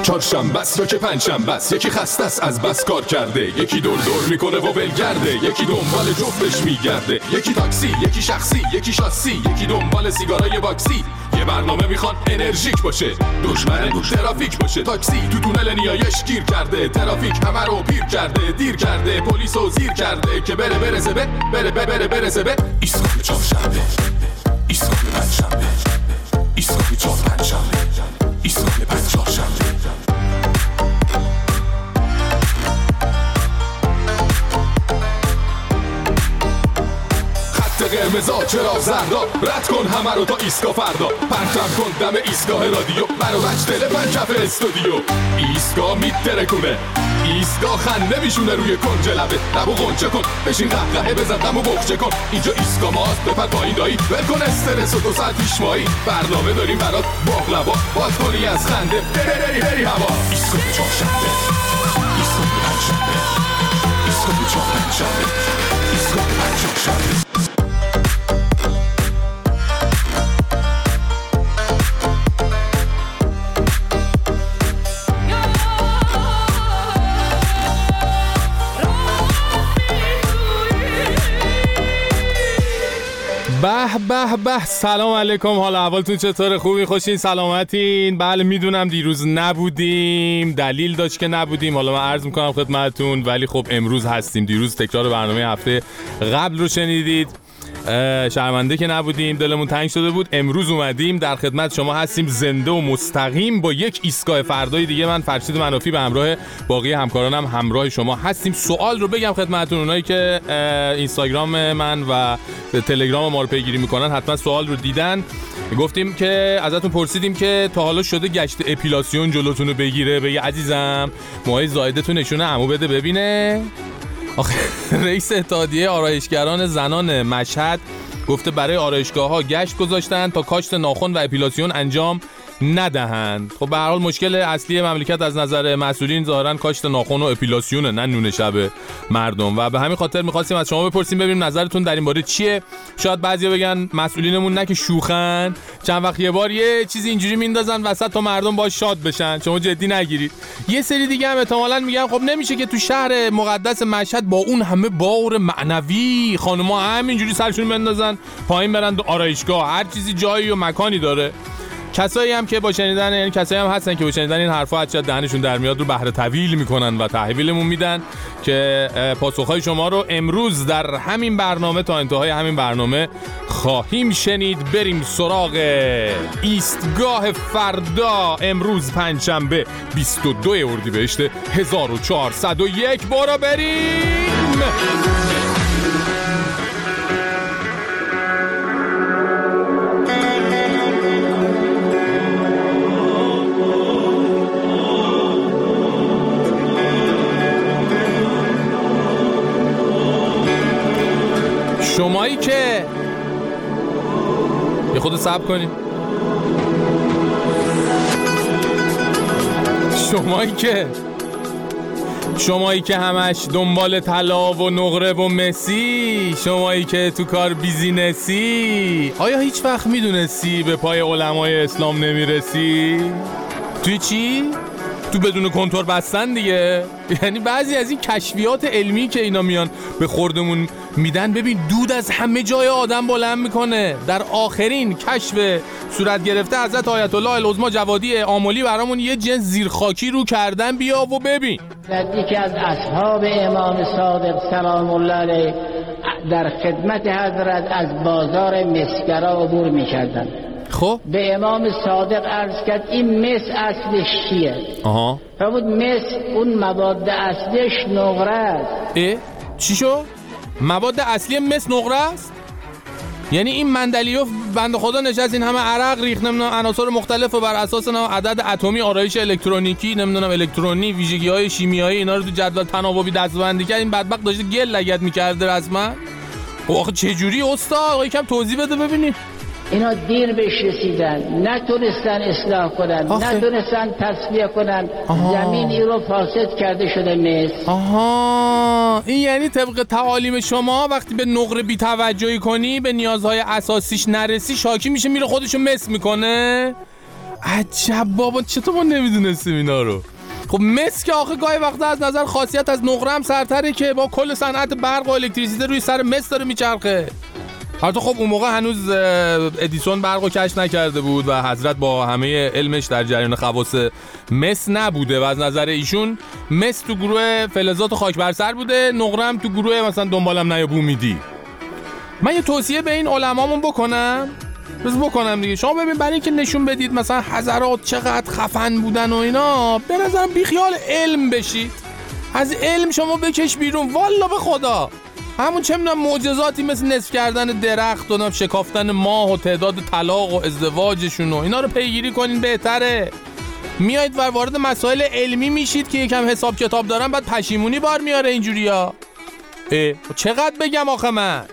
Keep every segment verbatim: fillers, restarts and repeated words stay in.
چهارشنبه است یا که پنجشنبه است، یکی خسته است از بس کار کرده، یکی دور دور میکنه و ولگرده، یکی دنبال جفتش میگرده، یکی تاکسی، یکی شخصی، یکی شاسی، یکی دنبال سیگارای باکسی. یه برنامه میخوان انرژیک باشه، دشمن ترافیک باشه. تاکسی تو تونل نیایش گیر کرده، ترافیک همه رو پیر کرده، دیر کرده، پلیسو زیر کرده که بره برسه به بره بره بره برسه به ایستگاه چهارشنبه، ایستگاه پنجشنبه، ایستگاه چهار پنجشنبه، ایستگاه پنج چهارشنبه. قرمزا چرا زردا، رد کن همه رو تا ایستگاه فردا، پرتم کن دم ایستگاه رادیو، منو بچ دل پنجف استودیو. ایستگاه میترکونه، ایستگاه خنده میشونه روی کنج لبه، لبو غنچه کن بشین قهقهه بزن دمو بخچه کن. اینجا ایستگاه ماست بپر پایین دایی، ول کن استرس و دو ساعت پیش مایی، برنامه داریم برات باقلوا، باز کنی از خنده بری بری بری هوا. ایستگاه چهارشنبه، ایستگاه پنجشنبه، ایستگاه چهار پنجشنبه، ایستگاه پنج چهارشنبه. به به به، سلام علیکم، حال احوالتون چطوره؟ خوبی؟ خوشین؟ سلامتین؟ بله میدونم دیروز نبودیم، دلیل داشت که نبودیم، حالا من عرض میکنم خدمتتون، ولی خب امروز هستیم. دیروز تکرار برنامه هفته قبل رو شنیدید، شرمنده که نبودیم، دلمون تنگ شده بود. امروز اومدیم در خدمت شما هستیم، زنده و مستقیم با یک ایستگاه فردای دیگه. من فرشید منافی به همراه باقی همکارانم همراه شما هستیم. سوال رو بگم خدمتتون، اونایی که اینستاگرام من و تلگرام ما رو پیگیری میکنن حتما سوال رو دیدن. گفتیم که ازتون پرسیدیم که تا حالا شده گشت اپیلاسیون جلوتون رو بگیره؟ بگی عزیزم موهای زایدتون نشونه عمو بده ببینه. آخه رئیس اتحادیه آرایشگران زنان مشهد گفته برای آرایشگاه‌ها گشت گذاشتن تا کاشت ناخن و اپیلاسیون انجام ندهند. خب به هر حال مشکل اصلی مملکت از نظر مسئولین ظاهرا کاشت ناخن و اپیلاسیونه، نه نون شب مردم، و به همین خاطر می‌خواستیم از شما بپرسیم ببینیم نظرتون در این باره چیه. شاید بعضیا بگن مسئولینمون نه که شوخن، چند وقت یه بار یه چیزی اینجوری میندازن وسط تا مردم باش شاد بشن، شما جدی نگیرید. یه سری دیگه هم احتمالاً میگن خب نمیشه که تو شهر مقدس مشهد با اون همه بار معنوی خانم‌ها همینجوری سرشون بندازن پایین برن تو آرایشگاه، هر چیزی جایی و مکانی داره. کسایی هم که با شنیدن، یعنی کسایی هم هستن که با شنیدن این حرفا حتی دهنشون در میاد رو بهره طویل میکنن و تحویلمون میدن که پاسخهای شما رو امروز در همین برنامه تا انتهای همین برنامه خواهیم شنید. بریم سراغ ایستگاه فردا. امروز پنجشنبه بیست و دو اردیبهشت هزار و چهارصد و یک. برو بریم. شمایی که یه خود صبر کنی، شمایی که شمایی که همش دنبال طلا و نقره و مسی، شمایی که تو کار بیزینسی، آیا هیچ وقت میدونستی به پای علمای اسلام نمیرسی؟ توی چی؟ تو بدون کنتور بستن دیگه. یعنی بعضی از این کشفیات علمی که اینا میان به خوردمون میدن، ببین دود از همه جای آدم بلند میکنه. در آخرین کشف صورت گرفته حضرت آیت الله العظما جوادی آملی برامون یه جنس زیرخاکی رو کردن، بیا و ببین. یکی از اصحاب امام صادق سلام الله علیه در خدمت حضرت از بازار مسگرا عبور میکردن. خب به امام صادق عرض کرد این مس اصلش چیه؟ آها فرمود مس اون مواد اصلیش نقره است. اه؟ چی شو؟ مواد اصلی مس نقره است؟ یعنی این مندلیوف بنده خدا نشست این همه عرق ریخت، نمیدونم عناصر مختلف و بر اساس عدد اتمی آرایش الکترونیکی، نمیدونم الکترونی، ویژگی‌های شیمیایی، اینا رو تو جدول تناوبی دسته‌بندی کرد. این بدبخت داشته گل لگد می‌کرده رسما. آخه چه جوری استاد؟ یکم توضیح بده ببینیم. اینا دیر بهش رسیدن، نتونستن اصلاح کنن، آخه. نتونستن تصفیه کنن. آها. زمینی رو فاسد کرده شده مس. آها، این یعنی طبق تعالیم شما وقتی به نقره بی توجهی کنی، به نیازهای اساسیش نرسی، شاکی میشه میره خودشو مس میکنه. عجب بابا، چطور ما نمیدونستیم اینا رو؟ خب مس که آخه گاهی وقتا از نظر خاصیت از نقره هم سرتره که با کل صنعت برق و الکتریسیته روی سر مس داره میچرخه. البته خب اون موقع هنوز ادیسون برق رو کشف نکرده بود و حضرت با همه علمش در جریان خواص مس نبوده و از نظر ایشون مس تو گروه فلزات خاک بر سر بوده، نقره هم تو گروه مثلا دنبالم نیا بومیدی. من یه توصیه به این علمامون بکنم بس بکنم دیگه. شما ببین برای اینکه نشون بدید مثلا حضرات چقدر خفن بودن و اینا، به نظرم بیخیال علم بشید، از علم شما بکش بیرون. والا به خدا همون چه میدونم معجزاتی مثل نصف کردن درخت و شکافتن ماه و تعداد طلاق و ازدواجشون و اینا رو پیگیری کنین بهتره. میایید و وارد مسائل علمی میشید که یکم حساب کتاب دارن، بعد پشیمونی بار میاره اینجوریا. اه چقدر بگم آخه من.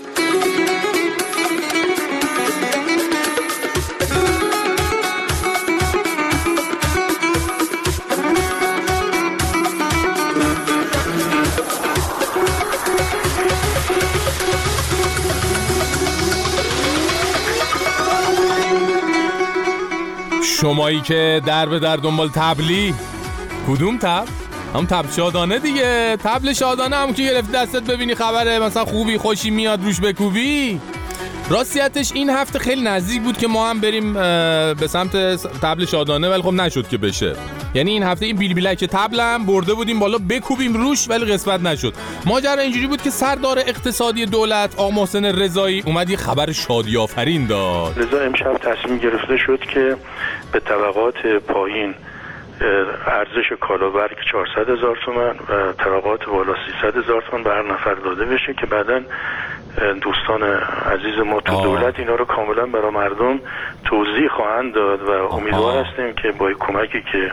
شمایی که در به در دنبال تبلی، کدوم تبل؟ هم تبل شادانه دیگه. تبل شادانه هم که گرفتی دستت ببینی خبره مثلا خوبی خوشی میاد روش بکوبی. راستیتش این هفته خیلی نزدیک بود که ما هم بریم به سمت تبل شادانه، ولی خب نشد که بشه. یعنی این هفته این بیل بیلک تبل هم برده بودیم بالا بکوبیم روش، ولی قسمت نشد. ماجرا اینجوری بود که سردار اقتصادی دولت آقا محسن رضایی اومد یه خبر شادی آفرین داد. رضا امشب تصمیم گرفته شد که به طبقات پایین ارزش کالابرگ چهارصد هزار تومان و طبقات بالا سیصد هزار تومان به هر نفر داده بشه که بعداً دوستان عزیز ما تو دولت اینا رو کاملا برای مردم توضیح خواهند داد و امیدوار هستیم که با کمکی که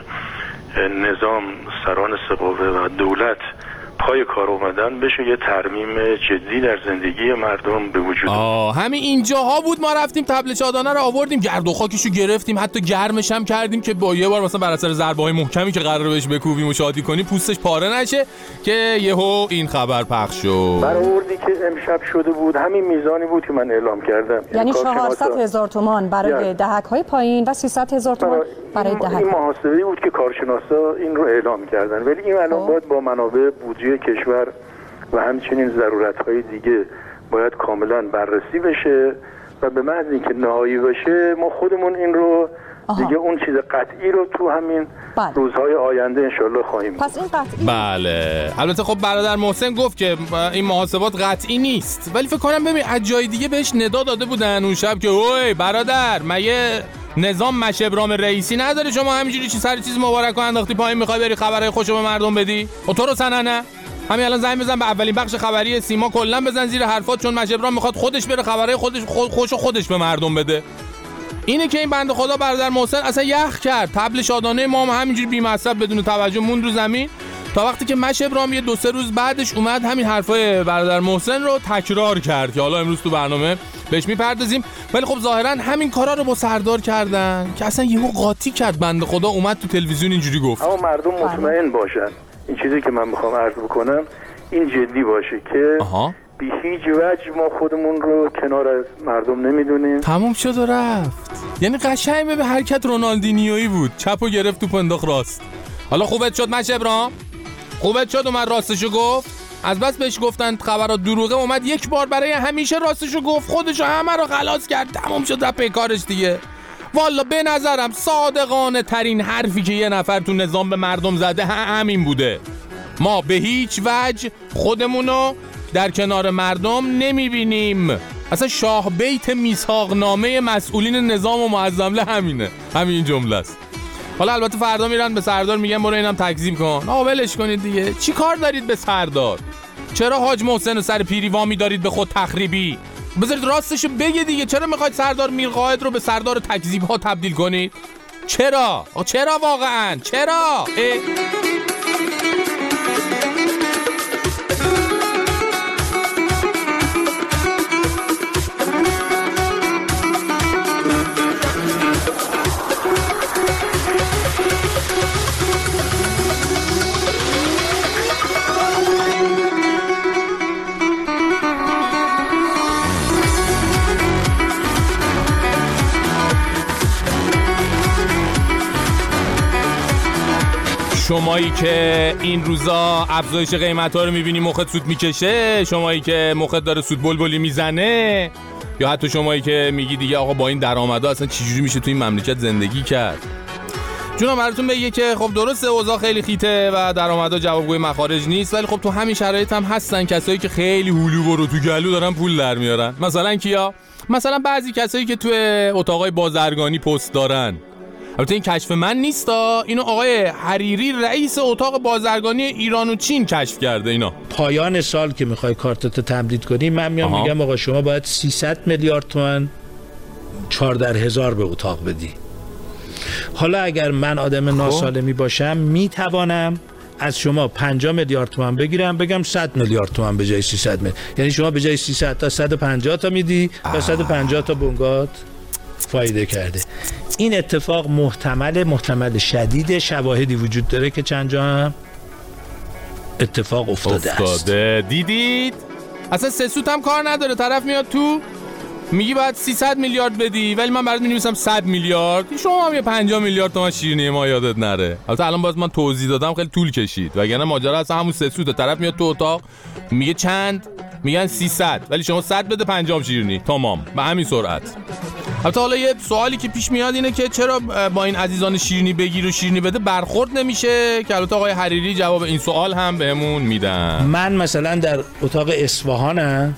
نظام سران سقوه و دولت پای کار اومدن بشه یه ترمیم جدی در زندگی مردم به وجود. آه همین اینجاها بود ما رفتیم تبل شادانه رو آوردیم، گرد و خاکشو گرفتیم، حتی گرمش هم کردیم که با یه بار مثلا بر اثر ضربه‌های محکمی که قراره بهش بکوبیم و شادی کنیم پوستش پاره نشه که یهو این خبر پخش شد. برآوردی که امشب شده بود همین میزانی بود که من اعلام کردم، یعنی چهارصد هزار تومان برای دهک‌های پایین و سیصد هزار تومان برای دهک. این محاسبه‌ای بود که کارشناسا این رو اعلام کردن، ولی این الان باید با منابع بودجه کشور و همچنین ضرورت‌های دیگه باید کاملا بررسی بشه و به محض اینکه نهایی بشه ما خودمون این رو آها. دیگه اون چیز قطعی رو تو همین بله. روزهای آینده انشالله خواهیم. پس این قطعی. بله البته خب برادر محسن گفت که این محاسبات قطعی نیست، ولی فکر کنم ببین از جای دیگه بهش ندا داده بودن اون شب که اوی برادر مگه نظام مشه ابراهیم رئیسی نداره شما همینجوری چی سر چیز مبارک انداختی پایین میخوای بری خبرهای خوشو به مردم بدی؟ و تو رو سننه همین الان زنگ بزن به اولین بخش خبری سیما کلا بزن زیر حرفات، چون مشه ابراهیم میخواد خودش بره خبرهای خودش خوشو خودش به مردم بده. اینه که این بنده خدا برادر محسن اصلا یخ کرد، تبل شادانه ما هم همینجوری بی‌مصرف بدون توجه موند رو زمین تا وقتی که مشه ابراهیم یه دو سه روز بعدش اومد همین حرفای برادر محسن رو تکرار کرد که حالا امروز تو برنامه بهش میپردازیم. ولی خب ظاهرا همین کارا رو با سردار کردن که اصلا یهو قاطی کرد بنده خدا، اومد تو تلویزیون اینجوری گفت. اما مردم مطمئن باشن، این چیزی که من میخوام عرض بکنم این جدی باشه که آها. بی هیچ وجه ما خودمون رو کنار از مردم نمیدونیم. تموم شد و رفت. یعنی قشنگ به حرکت رونالدینیویی بود، چپو گرفت تو پنداخت راست. حالا خوبت شد مشه ابراهیم؟ خوبت شد اومد راستشو گفت؟ از بس بهش گفتن خبرات دروغه اومد یک بار برای همیشه راستشو گفت، خودشو همه رو خلاص کرد، تمام شد رفت به کارش دیگه. والا به نظرم صادقانه ترین حرفی که یه نفر تو نظام به مردم زده همین بوده. ما به هیچ وجه خودمونو در کنار مردم نمیبینیم. اصلا شاه بیت میثاقنامه مسئولین نظام و معظمله همینه، همین جمله است. حالا البته فردا میرن به سردار میگن برو اینم تکذیب کن. آقا ولش کنید دیگه، چی کار دارید به سردار؟ چرا حاج محسن سر پیری وامی دارید به خود تخریبی؟ بذارید راستشو بگه دیگه، چرا میخواید سردار میرقائد رو به سردار تکذیب ها تبدیل کنید؟ چرا؟ چرا واقعا؟ چرا؟ شمایی که این روزا افزایش قیمت‌ها رو می‌بینی مخت سود میکشه، شمایی که مخت داره سود بلبلی میزنه، یا حتی شمایی که میگی دیگه آقا با این درآمدا اصلا چجوری میشه تو این مملکت زندگی کرد. جونم براتون بگه که خب درسته اوضاع خیلی خیته و درآمدا جوابگوی مخارج نیست، ولی خب تو همین شرایط هم هستن کسایی که خیلی هلو برو تو گلو دارن پول در میارن. مثلا کیا؟ مثلا بعضی کسایی که تو اتاقای بازرگانی پست دارن. البته این کشف من نیستا، اینو آقای حریری رئیس اتاق بازرگانی ایران و چین کشف کرده. اینا پایان سال که میخوای کارتتو تمدید کنی، من میام آها. میگم آقا شما باید سیصد میلیارد تومان چهارده هزار به اتاق بدی. حالا اگر من آدم ناسالمی باشم میتوانم از شما پنجاه میلیارد تومان بگیرم بگم صد میلیارد تومان به جای سیصد میلیارد، یعنی شما به جای سیصد تا صد و پنجاه تا میدی و صد و پنجاه تا بنگات فایده کرده. این اتفاق محتمل محتمل شدید، شواهدی وجود داره که چند جا هم اتفاق افتاده, افتاده. است. دیدید؟ اصلا سه سوت هم کار نداره، طرف میاد تو میگی باید سیصد میلیارد بدی ولی من برات می‌نویسم صد میلیارد، شما هم یه پنجاه میلیارد تومان شیرینی ما یادت نره. البته الان باز من توضیح دادم خیلی طول کشید، وگرنه ماجرا اصلا همون سه سوت. طرف میاد تو اتاق میگه چند، میگن سیصد ولی شما صد بده پنجاه شیرینی تمام به همین سرعت. البته حالا یه سوالی که پیش میاد اینه که چرا با این عزیزان شیرینی بگیر و شیرینی بده برخورد نمیشه، که البته آقای حریری جواب این سوال هم بهمون میدن. من مثلا در اتاق اصفهانم،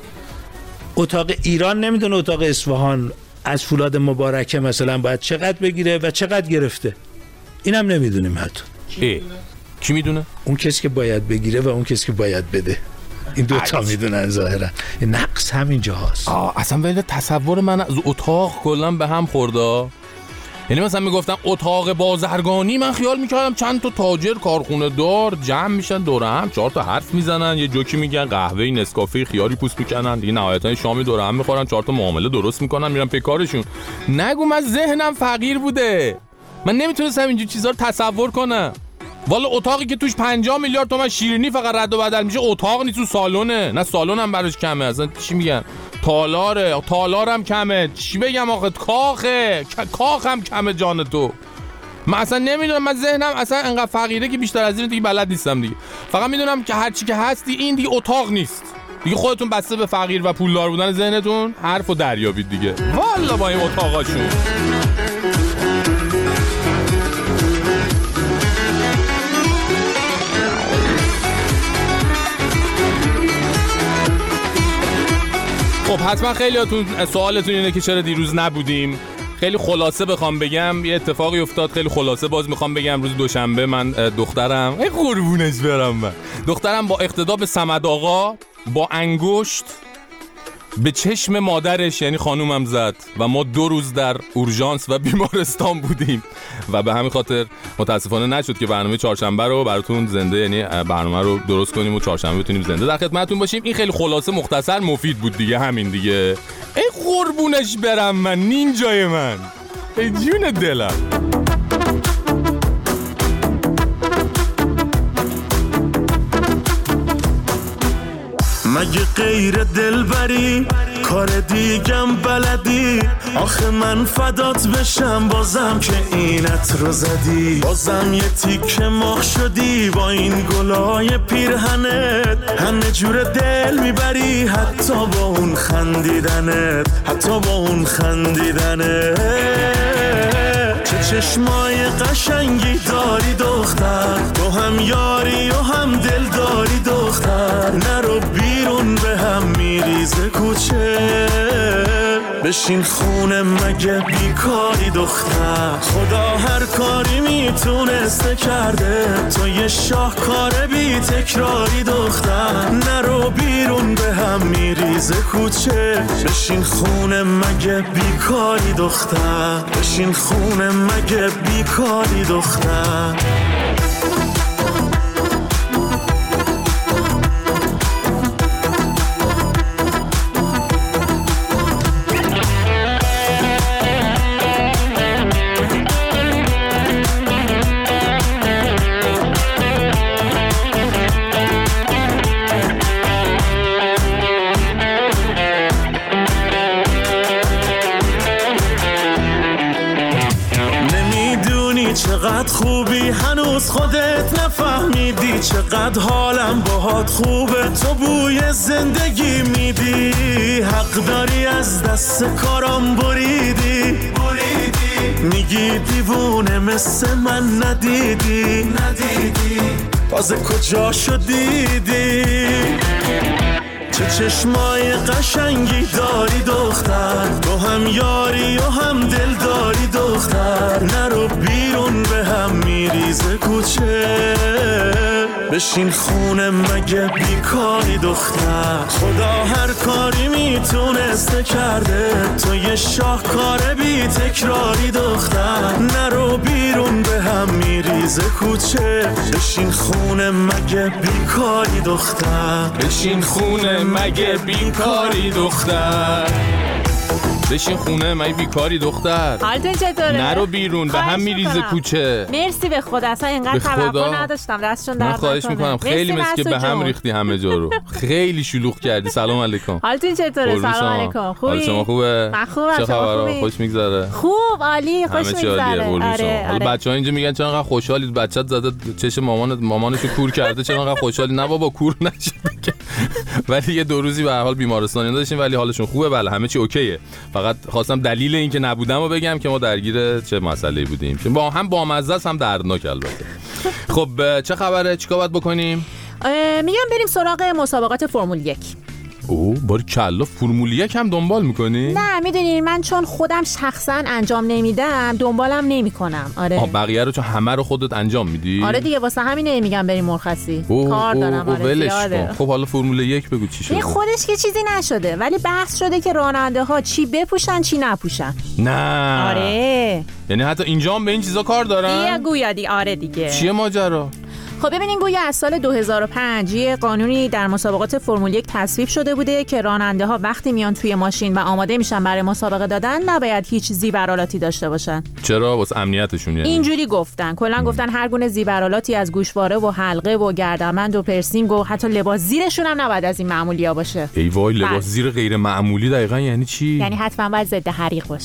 اتاق ایران نمیدونه اتاق اصفهان از فولاد مبارکه مثلا باید چقدر بگیره و چقدر گرفته، اینم نمیدونیم حتی. ای کی میدونه؟ اون کسی که باید بگیره و اون کسی که باید بده، این دو تا میدونن ظاهرا. نقص همین جاست. آه اصلا ولی تصور من از اتاق کلا به هم خورده. یعنی مثلا میگفتم اتاق بازرگانی، من خیال میکردم چند تا تاجر کارخونه دار جمع میشن دوره هم، چهار تا حرف میزنن، یه جوکی میگن، قهوه نسکافه خیاری پوست میکنن، دیگه نهایتا شامی دوره هم میخورن، چهار تا معامله درست میکنن میرن پی کارشون. نگو من ذهنم فقیر بوده، من نمیتونستم اینجور چیزا رو تصور کنم. والا اتاقی که توش پنجاه میلیارد تومان شیرینی فقط رد و بدل میشه اتاق نیست، تو سالونه. نه سالن هم براش کمه، اصلا چی میگن تالاره، تالارم کمه، چی بگم آخه کاخه، کاخم کمه جان تو. من اصلا نمیدونم، من ذهنم اصلا انقدر فقیره که بیشتر از این دیگه بلد نیستم دیگه. فقط میدونم که هر چی که هستی این دیگه اتاق نیست دیگه. خودتون بسته به فقیر و پولدار بودن ذهنتون حرفو دریابید دیگه. والا با این اتاقاشون. خب حتما خیلیاتون سوالتون اینه که چرا دیروز نبودیم. خیلی خلاصه بخوام بگم یه اتفاقی افتاد، خیلی خلاصه باز میخوام بگم. روز دوشنبه من دخترم، ای قربونش برم، من دخترم با اقتدا به صمد آقا با انگشت به چشم مادرش یعنی خانومم زد و ما دو روز در اورژانس و بیمارستان بودیم و به همین خاطر متاسفانه نشد که برنامه چهارشنبه رو براتون زنده، یعنی برنامه رو درست کنیم و چهارشنبه بتونیم زنده در خدمتتون باشیم. این خیلی خلاصه مختصر مفید بود دیگه، همین دیگه. ای قربونش برم من، نینجای من، ای جون دلم. مگه غیر دلبری کار دیگم بلدی؟ آخه من فدات بشم بازم که اینت رو زدی، بازم یه تیکه مخ شدی با این گلای پیرهنت، همه جور دل میبری حتی با اون خندیدنت، حتی با اون خندیدنت. چه چشمای قشنگی داری دختر، تو هم یاری و هم دل داری دختر، نرو بیرون به هم میریزه کوچه، بشین خونه مگه بیکاری دختر، خدا هر کاری میتونسته کرده، تو یه شاهکار بی تکراری دختر، نرو بیرون به هم میریزه کوچه، بشین خونه مگه بیکاری دختر، بشین خونه مگه بیکاری دختر. چقدر خوبی هنوز خودت نفهمیدی، چقدر حالم باهات خوبه تو بوی زندگی میدی، حق داری از دست کارم بریدی میگی دیوونه مثل من ندیدی ندیدی تازه کجا شدیدی، چه چشمای قشنگی داری دختر، تو هم یاری و هم دل داری دختر، نرو بیرون به هم میریزه کوچه، بشین خونه مگه بیکاری دختر، خدا هر کاری میتونسته کرده، تو یه شاهکار بی تکراری دختر، نرو بیرون به هم میریزه کوچه، بشین خونه مگه بیکاری دختر، بشین خونه مگه بیکاری دختر، بشین خونه مگه بیکاری دختر، حالتون چطوره؟ نرو بیرون به هم میریزه کوچه. مرسی به خدا، اصلا اینقدر توقع نداشتم، دستشون درد نکنه. من خواهش میکنم، خیلی مثل که به هم ریختی همه جا رو، خیلی شلوغ کردی. سلام علیکم. حالتون چطوره؟ سلام علیکم. خوبی؟ حال شما خوبه؟ من خوبم. چه شما خوبی؟ خوش میگذره؟ خوب، عالی، خوش میگذره. آره. حالا بچه‌ها اینجا میگن چرا انقدر خوشحالید؟ بچه‌ت زده چشم مامان مامانشو کور کرده، چرا انقدر خوشحالی؟ نه بابا کور نشده، ولی یه دو روزی به هر حال بیمارستانی داشتیم ولی حالشون خوبه. بله همه چی اوکیه. فقط خواستم دلیل این که نبودم رو بگم که ما درگیر چه مسئله‌ای بودیم، که با هم بامزه است هم دردناک البته. خب چه خبره؟ چیکار باید بکنیم؟ میگم بریم سراغ مسابقات فرمول یک. اوه باری کلا فرمول یک هم دنبال میکنی؟ نه میدونین من چون خودم شخصا انجام نمیدم دنبالم نمیکنم. آره. آه بقیه رو چون همه رو خودت انجام میدی؟ آره دیگه، واسه همینه میگم بریم مرخصی. کار دارم. آره. خب حالا فرمول یک بگو چی شده؟ خودش که چیزی نشده ولی بحث شده که راننده ها چی بپوشن چی نپوشن. نه. آره. یعنی حتی اینجا هم به این چیزا کار دارن؟ دیگه گویا دی آره دیگه. چیه ماجرا؟ خب ببینین گویا از سال دو هزار و پنج یه قانونی در مسابقات فرمول یک تصویب شده بوده که راننده ها وقتی میان توی ماشین و آماده میشن برای مسابقه دادن نباید هیچ زیبرالاتی داشته باشن. چرا؟ واسه امنیتشون یعنی؟ اینجوری گفتن. کلا گفتن هر گونه زیبرالاتی از گوشواره و حلقه و گردنبند و پرسینگ و حتی لباس زیرشون هم نباید از این معمولیا باشه. ای وای لباس زیر غیر معمولی دقیقاً یعنی چی؟ یعنی حتما باید ضد حریق باشه.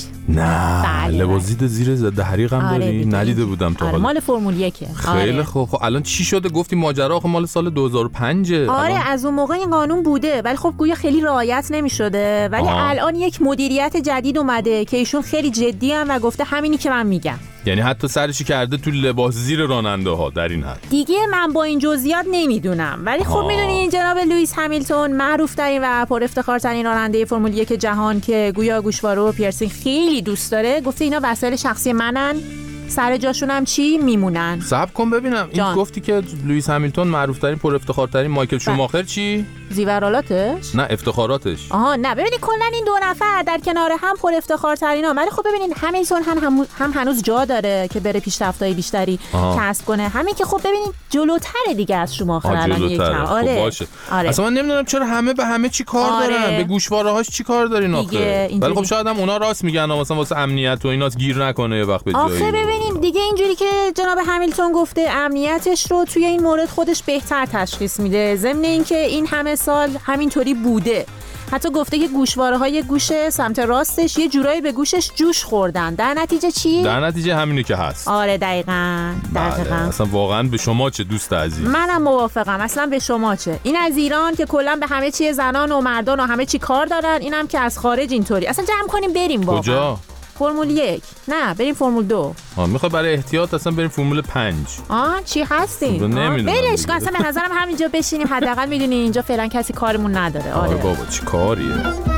نه لباس زیر ضد حریق هم آره داری؟ ندیده بودم تا آره حالا. مال فرمول یکه. خیلی آره. خوب. خب الان چی شده؟ گفتی ماجرا آخه مال سال دو هزار و پنج. آره الان... از اون موقع این قانون بوده ولی خب گویا خیلی رعایت نمی‌شده ولی آه. الان یک مدیریت جدید اومده که ایشون خیلی جدی هم و گفته همینی که من میگم. یعنی حتی سرشی کرده تو لباس زیر راننده ها در این حد. دیگه من با این جزئیات نمیدونم ولی خب میدونین جناب لوئیس همیلتون معروف ترین و پر افتخار ترین راننده فرمول یک جهان که گویا گوشواره و پیرسینگ خیلی دوست داره گفته اینا وسایل شخصی منن، سر جاشون هم چی میمونن. صبر کن ببینم این گفتی که لوئیس همیلتون معروف ترین پر افتخار ترین مایکل شوماخر چی؟ زیورالاتش؟ نه افتخاراتش. آها نه ببینید کلا این دو نفر در کنار هم پر افتخار ترینا ولی خب ببینید همیلتون هم, هم هم هنوز جا داره که بره پیشرفتای بیشتری کسب کنه، همین که خب ببینید جلوتره دیگه از شوماخر الان یکم. آره. خب باشه. آره. اصلا من نمیدونم چرا همه به همه چی کار آره. دارن، به گوشواره‌هاش چی کار دارین آخه؟ ولی خب شاید هم اونا راست میگن مثلا واسه امنیت و ایناست گیر نکنه یه وقت به جایی. آخه ببینید دیگه اینجوری که جناب همیلتون گفته امنیتش رو توی این مورد خودش بهتر تشخیص میده، ضمن اینکه این همه سال همینطوری بوده. حتی گفته که گوشواره‌های گوش سمت راستش یه جورایی به گوشش جوش خوردن. در نتیجه چی؟ در نتیجه همینه که هست. آره دقیقاً. دقیقاً. اصلا واقعا به شما چه دوست عزیز؟ منم موافقم. اصلا به شما چه؟ این از ایران که کلا به همه چی زنان و مردان و همه چی کار دارن، اینم که از خارج اینطوری. اصلا جمع کنیم بریم واقعا. کجا؟ فرمول یک. نه بریم فرمول دو. آه میخوای برای احتیاط اصلا بریم فرمول پنج. آه چی هستین؟ نمیدونم. برش کن اصلا به نظرم همینجا بشینیم حداقل میدونی اینجا فعلا کسی کارمون نداره. آره, آره بابا چی کاریه؟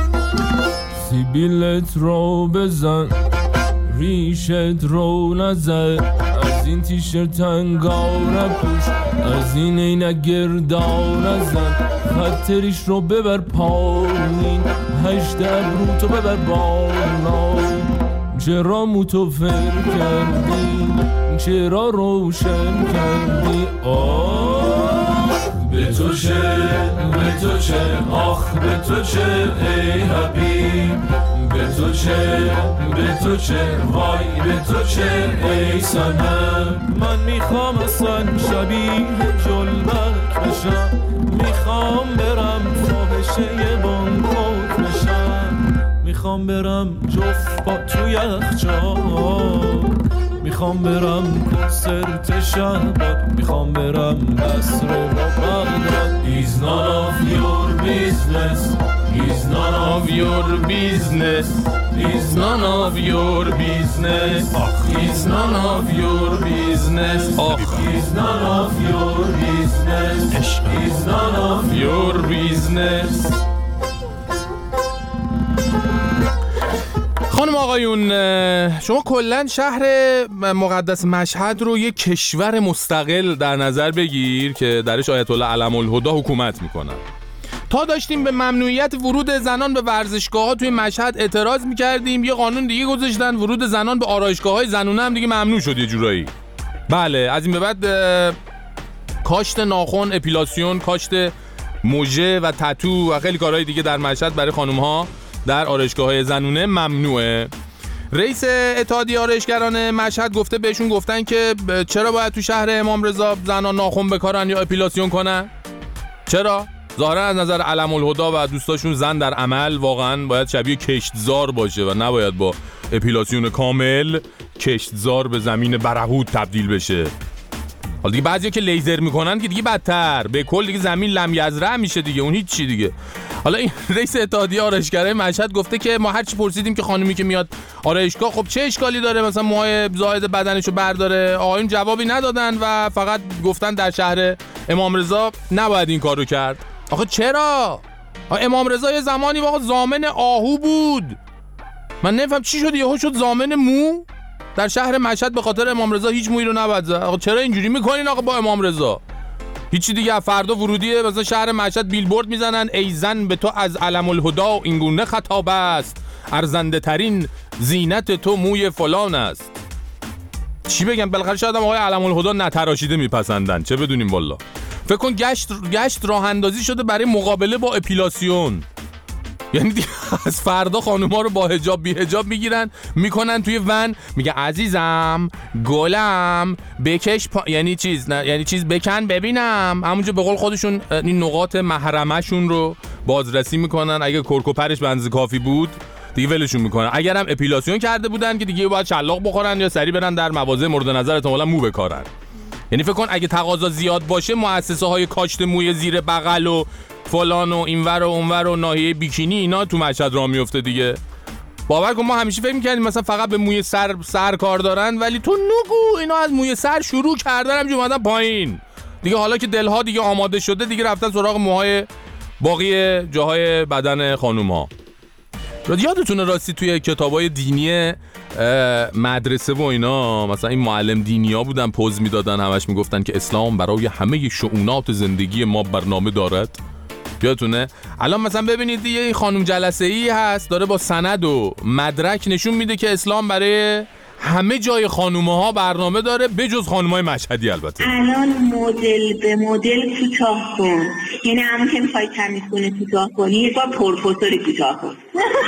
سیبیلت رو بزن ریشت رو نزن از این تیشرت انگار نپوش از این عینک گردار نزن خطریش رو ببر پایین هشت ابرو تو ببر بالا چرا موتو فر کردی چرا روشن کردی آه به تو چه به تو چه آخ به تو چه ای حبیب به تو چه به تو چه وای به تو چه ای صنم من میخوام اصلا شبیه جلبک بشم میخوام برم فاحشه بانکوک بشم میخوام برم جفت با تو یخچال میخوام برم کنسرت شهباد، میخوام برم مصر و بغداد. It's none of your business, it's none of your business, it's none of your business, it's none of your business, it's none of your business, it's none of your business. خانم آقایون، شما کلن شهر مقدس مشهد رو یک کشور مستقل در نظر بگیر که درش آیت الله علم الهدا حکومت میکنن. تا داشتیم به ممنوعیت ورود زنان به ورزشگاه‌ها توی مشهد اعتراض میکردیم، یه قانون دیگه گذاشتن ورود زنان به آرایشگاه‌های زنونه هم دیگه ممنوع شد یه جورایی. بله، از این به بعد کاشت ناخن، اپیلاسیون، کاشت موژه و تتو و خیلی کارهای دیگه در مشهد برای خانم‌ها در آرایشگاه‌های زنونه ممنوعه. رئیس اتحادیه آرایشگران مشهد گفته بهشون گفتن که چرا باید تو شهر امام رضا زنان ناخن بکارن یا اپیلاسیون کنن؟ چرا؟ ظاهرا از نظر علم الهدا و دوستاشون زن در عمل واقعا باید شبیه کشتزار باشه و نباید با اپیلاسیون کامل کشتزار به زمین برهوت تبدیل بشه. حالا دیگه بعضیا که لیزر میکنن که دیگه بدتر، به کل دیگه زمین لم یزرع میشه دیگه، اون هیچ چی دیگه. حالا این رئیس اتحادیه آرایشگرای مشهد گفته که ما هر چی پرسیدیم که خانومی که میاد آرایشگاه خب چه اشکالی داره مثلا موهای زائد بدنشو برداره، آقایون جوابی ندادن و فقط گفتن در شهر امام رضا نباید این کارو کرد. آخه چرا؟ امام رضا یه زمانی واقعا ضامن آهو بود. من نمیفهم چی شد یهو شد ضامن مو؟ در شهر مشهد به خاطر امام رضا هیچ مویی رو نباید زد. آقا چرا اینجوری میکنین آقا با امام رضا؟ هیچی دیگه. فردا ورودیه مثلا شهر مشهد بیلبورد میزنن ای زن به تو از علم الهدا اینگونه خطاب است، ارزنده ترین زینت تو موی فلان است. چی بگم؟ بالاخره شاید هم آقای علم الهدا نتراشیده میپسندن، چه بدونیم والله. فکر کن گشت گشت راه اندازی شده برای مقابله با اپیلاسیون. یعنی دیگه از فردا خانوما رو با حجاب بی حجاب میگیرن میکنن توی ون، میگه عزیزم گلم بکش پا... یعنی چیز نه یعنی چیز بکن ببینم، همونجا به قول خودشون این نقاط محرمشون رو بازرسی میکنن. اگه کرکوپرش به اندازه کافی بود دیگه ولشون میکنن، اگرم اپیلاسیون کرده بودن که دیگه باید شلاق بخورن یا سری برن در مواضع مورد نظر احتمالاً مو بکارن. یعنی فکر کن اگه تقاضا زیاد باشه مؤسسه های کاشت موی زیر بغل و فلان و اینور و اونور و ناحیه بیکینی اینا تو مشهد راه میفته دیگه. باور کن ما همیشه فکر می‌کردیم مثلا فقط به موی سر سر کار دارن، ولی تو نگو اینا از موی سر شروع کردن همینجوری اومدن پایین دیگه. حالا که دلها دیگه آماده شده دیگه رفتن سراغ موهای باقی جاهای بدن خانوم‌ها. یادتونه راستی توی کتابای دینی مدرسه و اینا مثلا این معلم دینیا بودن پوز میدادن همش میگفتن که اسلام برای همه شؤونات زندگی ما برنامه دارد؟ یادتونه؟ الان مثلا ببینید دیگه این خانم جلسه ای هست داره با سند و مدرک نشون میده که اسلام برای همه جای خانومه ها برنامه داره بجز خانومای مشهدی. البته الان مدل به مدل کوتاه کن، یعنی همون که میخوای تمیز کنه کوتاه کنی یه بار پروفسوری کوتاه کن.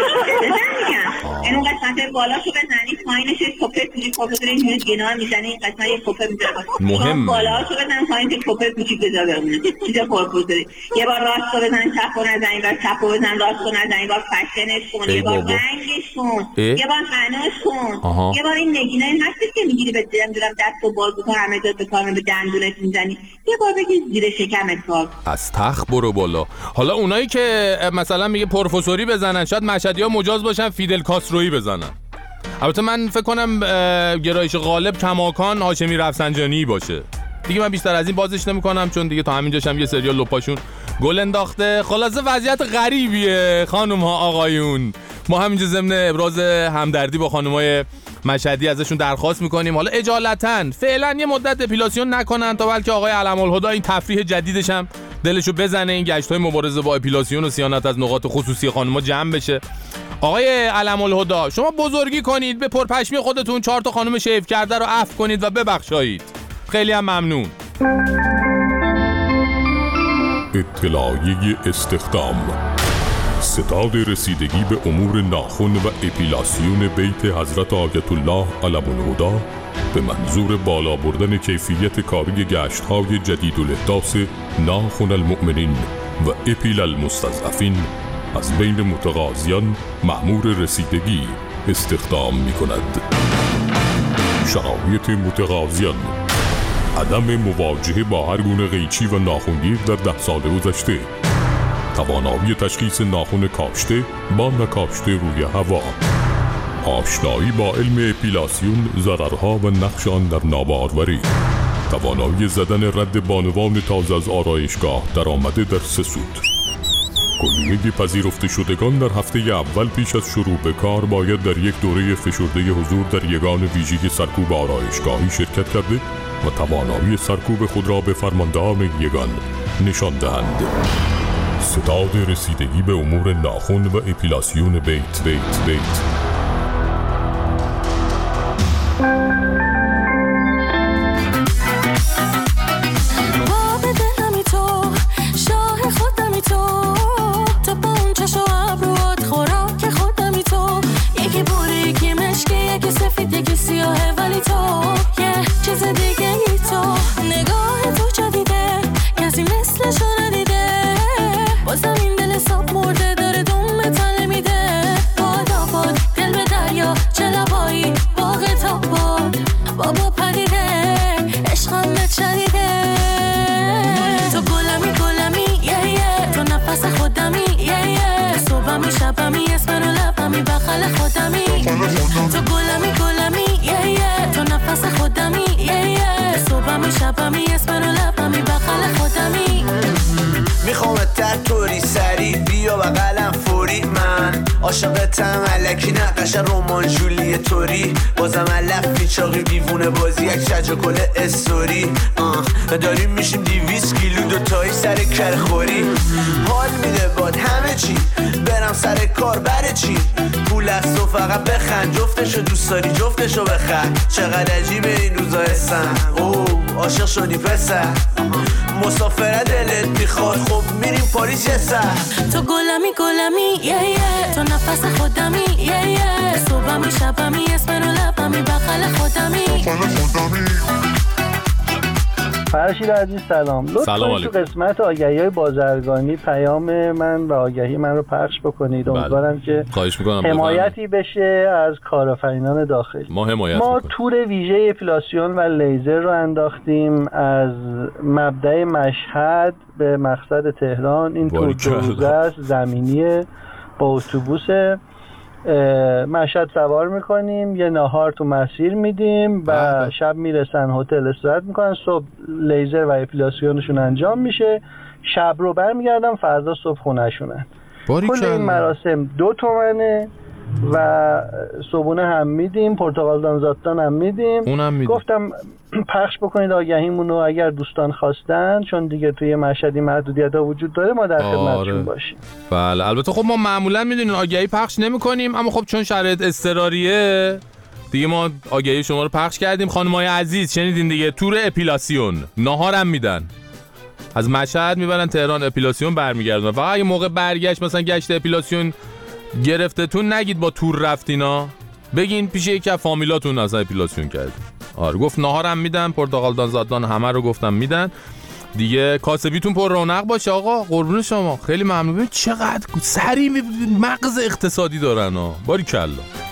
اینو قسمت بالاشو بزنی پایینش یه کوپه کوچیک پروفسور اینجوری گناه میزنی این قسمت یه کوپه میذاره مهم بالاشو بزن پایین یه کوپه کوچیک بذار بمونه چیز پروفسوری. یه بار راستو بزن چپو نزنی بعد چپو بزن راستو نزنی بعد فشنش کن، یه بار رنگش کن، یه بار فناش کن، یه بار این نگینای هستی که میگیری به دلم دارم دست و بازو تو همه جا به کارم به دندونت میزنی یه بار بگی زیر شکمت کار از تخت برو بالا. حالا اونایی که مثلا میگه پروفسوری بزنن شاید مشهدی‌ها مجاز باشن فیدل کاسترویی بزنن. البته من فکر کنم گرایش غالب کماکان هاشمی رفسنجانی باشه دیگه. من بیشتر از این بازش نمی‌کنم چون دیگه تا همینجاشم یه سریال لپاشون گل انداخته. خلاصه وضعیت غریبیه خانم ها آقایون. ما همینجا ضمن ابراز همدردی با خانمای مشهدی ازشون درخواست میکنیم حالا اجالتاً فعلا یه مدت اپیلاسیون نکنن تا بلکه آقای علم الهدا این تفریح جدیدش هم دلشو بزنه، این گشت‌های مبارزه با اپیلاسیون و صیانت از نقاط خصوصی خانم‌ها جمع بشه. آقای علم الهدا شما بزرگی کنید، به پرپشمی خودتون چهار تا خانم شیف کرده رو عفو کنید و ببخشایید. خیلی هم ممنون. اطلاعیه استخدام: ستاد رسیدگی به امور ناخن و اپیلاسیون بیت حضرت آیت الله علم الهدا به منظور بالا بردن کیفیت کاری گشت‌های جدید الاحداث ناخن المؤمنین و اپیل المستضعفین از بین متقاضیان مأمور رسیدگی استخدام می کند. شرایط متقاضیان، عدم مواجهه با هر گونه قیچی و ناخنگیر در ده سال گذشته، توانایی تشخیص ناخن کاشته با نکاشته روی هوا، آشنایی با علم اپیلاسیون، ضررها و نقش آن در ناباروری، توانایی زدن رد بانوان تازه از آرایشگاه در آمده در سه سود. کلیه پذیرفته شدگان در هفته اول پیش از شروع به کار باید در یک دوره فشرده حضور در یگان ویژه سرکوب آرایشگاهی شرکت کرده و توانایی سرکوب خود را به فرماندهان یگان نشان دهند. ستاد رسیدگی به امور ناخن و اپیلاسیون بیت بیت بیت. تو گلمی گلمی یه یه تو نفس خودمی یه یه صبحمی شبمی اسم رو لبمی بغل خودمی. میخوامت در طوری سری بیا بغلم فوری، من عاشقتم الکی نقش رمان جولی توری، بازم علف چاقی دیوونه بازی یک شج و کل استوری. آه داریم میشیم دیویس کیلو دوتایی سر کرخوری، حال میده باد همه چی برم سر کار بره چی، پول از تو فقط بخند، جفتشو دوست داری جفتشو بخند، چقدر عجیبه این روزا هستن. اوه عاشق شدی پسر، مسافره دلت میخواد خب میریم پاریس یه سر. تو گلمی گلمی یه یه تو نفس خودمی یه یه صبحمی شبمی اسم رو لبمی بغل خودمی. فرشید عزیز سلام، لطفاً تو قسمت آگهی‌های بازرگانی پیام من و آگهی من رو پخش بکنید. امیدوارم که حمایتی بشه از کارآفرینان داخلی. ما حمایت ما میکنیم. تور ویژه اپیلاسیون و لیزر رو انداختیم از مبدأ مشهد به مقصد تهران. این تور دو روزه است، زمینیه، با اتوبوس مشهد سوار میکنیم، یه ناهار تو مسیر میدیم و شب میرسن هتل استراحت میکنن، صبح لیزر و اپیلاسیونشون انجام میشه، شب رو برمیگردن، فردا صبح خونهشونن. کل این مراسم دو تومنه و صبحونه هم میدیم، پرتقال دانزاتان هم میدیم. اونم میدیم. گفتم پخش بکنید آگهیمونو اگر دوستان خواستن، چون دیگه توی مشهدی محدودیت ها وجود داره، ما در خدمتشون باشیم. بله البته خب ما معمولا میدونین آگهی پخش نمی کنیم، اما خب چون شرایط اضطراریه دیگه ما آگهی شما رو پخش کردیم. خانمای عزیز شنیدین دیگه، تور اپیلاسیون، ناهارم میدن، از مشهد میبرن تهران، اپیلاسیون برمیگردن. فقط اگه موقع برگشت مثلا گشت اپیلاسیون گرفتتون نگید با تور رفتینا، بگین پیش یکی از فامیلاتون اصلا اپیلاسیون کرد. آره گفت ناهارم میدن، پرتقال دانزادان همه رو گفتم میدن دیگه. کاسبیتون پر رونق باشه آقا، قربون شما، خیلی ممنون. ببین چقدر سری مغز اقتصادی دارن ها، باریکلا.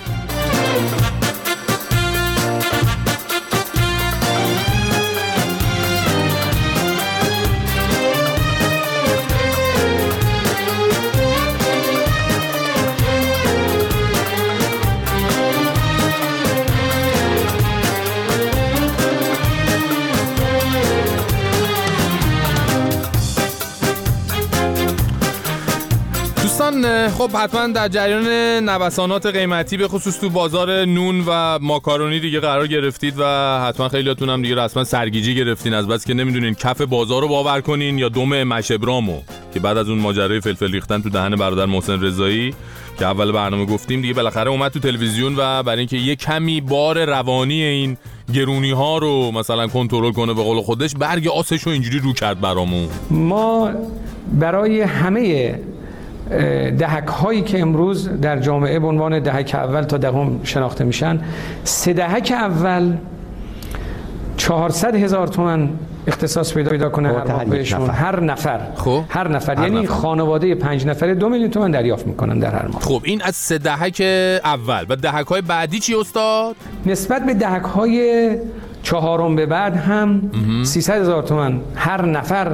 خب حتما در جریان نوسانات قیمتی به خصوص تو بازار نون و ماکارونی دیگه قرار گرفتید و حتما خیلیاتون هم دیگه رسما سرگیجه گرفتین از بس که نمیدونین کف بازار رو باور کنین یا دم مشبرامو، که بعد از اون ماجرای فلفل ریختن تو دهن برادر محسن رضایی که اول برنامه گفتیم دیگه، بالاخره اومد تو تلویزیون و برای اینکه یه کمی بار روانی این گرونی ها رو مثلا کنترل کنه به قول خودش، برگ آسش رو اینجوری رو کرد برامون. ما برای همه دهک هایی که امروز در جامعه به عنوان دهک اول تا دهم شناخته میشن، سه دهک اول چهارصد هزار تومان اختصاص پیدا پیدا کنه هر ماه بهشون، هر نفر خب هر نفر هر یعنی نفر. خانواده پنج نفره دو میلیون تومان دریافت میکنن در هر ماه. خب این از سه دهک اول. و دهک‌های بعدی چی استاد؟ نسبت به دهک‌های چهارم به بعد هم سیصد هزار تومان هر نفر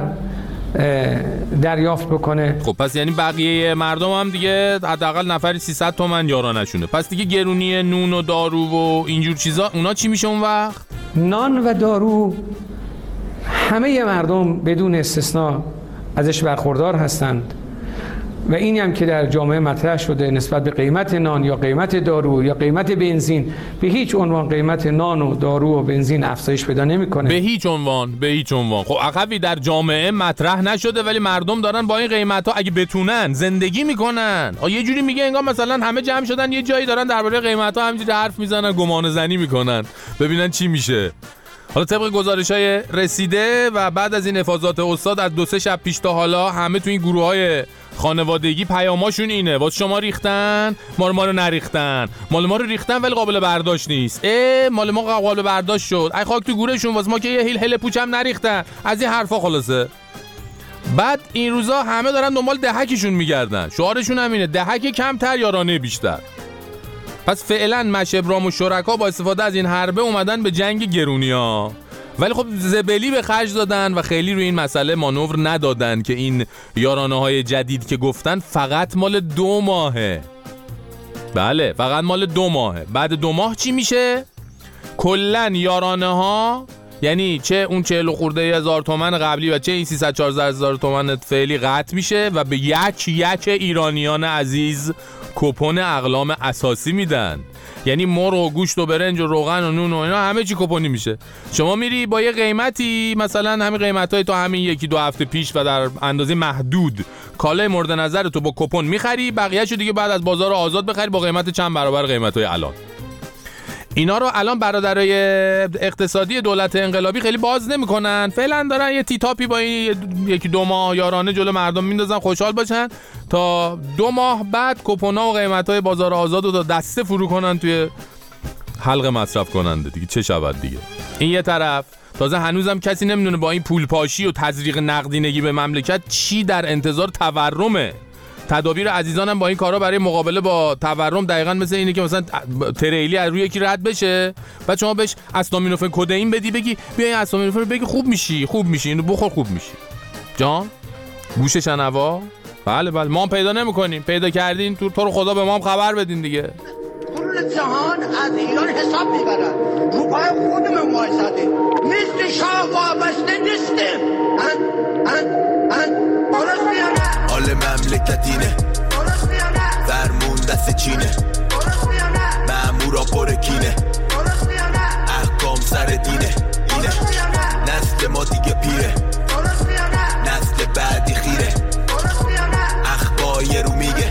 دریافت بکنه. خب پس یعنی بقیه مردم هم دیگه حداقل نفری سیصد تومن یارانه‌شونه. پس دیگه گرونی نون و دارو و اینجور چیزا اونا چی میشه اون وقت؟ نان و دارو همه مردم بدون استثنا ازش برخوردار هستند و اینی هم که در جامعه مطرح شده نسبت به قیمت نان یا قیمت دارو یا قیمت بنزین، به هیچ عنوان قیمت نان و دارو و بنزین افزایش پیدا نمیکنه. به هیچ عنوان، به هیچ عنوان. خب عقبی در جامعه مطرح نشده ولی مردم دارن با این قیمت ها اگه بتونن زندگی میکنن. یه جوری میگه انگار مثلا همه جمع شدن یه جایی دارن درباره قیمت ها همینجوری حرف میزنن، گمان زنی میکنن ببینن چی میشه. حالا طبق گزارش‌های رسیده و بعد از این افاضات استاد از دو سه شب پیش تا حالا همه تو این گروه‌های خانوادگی پیاماشون اینه: واسه شما ریختن، مال ما رو نریختن، مال ما رو ریختن ولی قابل برداشت نیست. اه مال ما قابل برداشت شد، ای خاک تو گورشون، واسه ما که یه هیل هیل پوچ هم نریختن. از این حرفا خلاصه. بعد این روزا همه دارن دنبال دهکشون میگردن. شعارشون همینه: دهک کمتر یارانه بیشتر. پس فعلا مشبرام و شرکا با استفاده از این حربه اومدن به جنگ گرونیا، ولی خب زبلی به خرج دادن و خیلی روی این مسئله مانور ندادن که این یارانه های جدید که گفتن فقط مال دو ماهه. بله فقط مال دو ماهه. بعد دو ماه چی میشه؟ کلن یارانه ها، یعنی چه اون چهل خورده هزار تومن قبلی و چه این سیصد چهارصد هزار تومن فعلی قطع میشه و به یک یک ایرانیان عزیز کوپن اقلام اساسی میدن. یعنی مرغ و گوشت و برنج و روغن و نون و اینا همه چی کوپنی میشه. شما میری با یه قیمتی، مثلا همین قیمتای تو همین یکی دو هفته پیش و در اندازه محدود کالای مورد نظر تو با کوپن میخری، بقیه‌شو دیگه بعد از بازار آزاد بخری با قیمت چند برابر قیمتای الان. اینا رو الان برادرای اقتصادی دولت انقلابی خیلی باز نمیکنن، فعلا دارن یه تیتاپی با این یکی دو ماه یارانه جلو مردم میندازن خوشحال باشن تا دو ماه بعد کوپن‌ها و قیمت‌های بازار آزاد رو تا دسته فرو کنن توی حلقه مصرف کننده دیگه. چه شود دیگه. این یه طرف. تازه هنوزم کسی نمیدونه با این پولپاشی و تزریق نقدینگی به مملکت چی در انتظار تورمه. تدابیر عزیزانم با این کارا برای مقابله با تورم دقیقاً مثل اینه که مثلا تریلی از روی یکی رد بشه، بعد شما بهش استامینوفن کدئین بدی، بگی بیا این استامینوفن رو بگی خوب میشی، خوب میشی، اینو بخور خوب میشی. جان گوش شنوا؟ بله بله ما هم پیدا نمی‌کنیم، پیدا کردین تو تو رو خدا به ما هم خبر بدین دیگه. کل جهان از ایران حساب میبرن، رو پای خودمون وایساده، مثل شاه وابسته نیستیم. ان ان ان بالاش میانه حال مملکتینه، فرمون دست چینه، مامورا پرکینه، احکام سر دینه، اینه نسل ما دیگه پیره، نسل بعدی خیره، اخبای رو میگه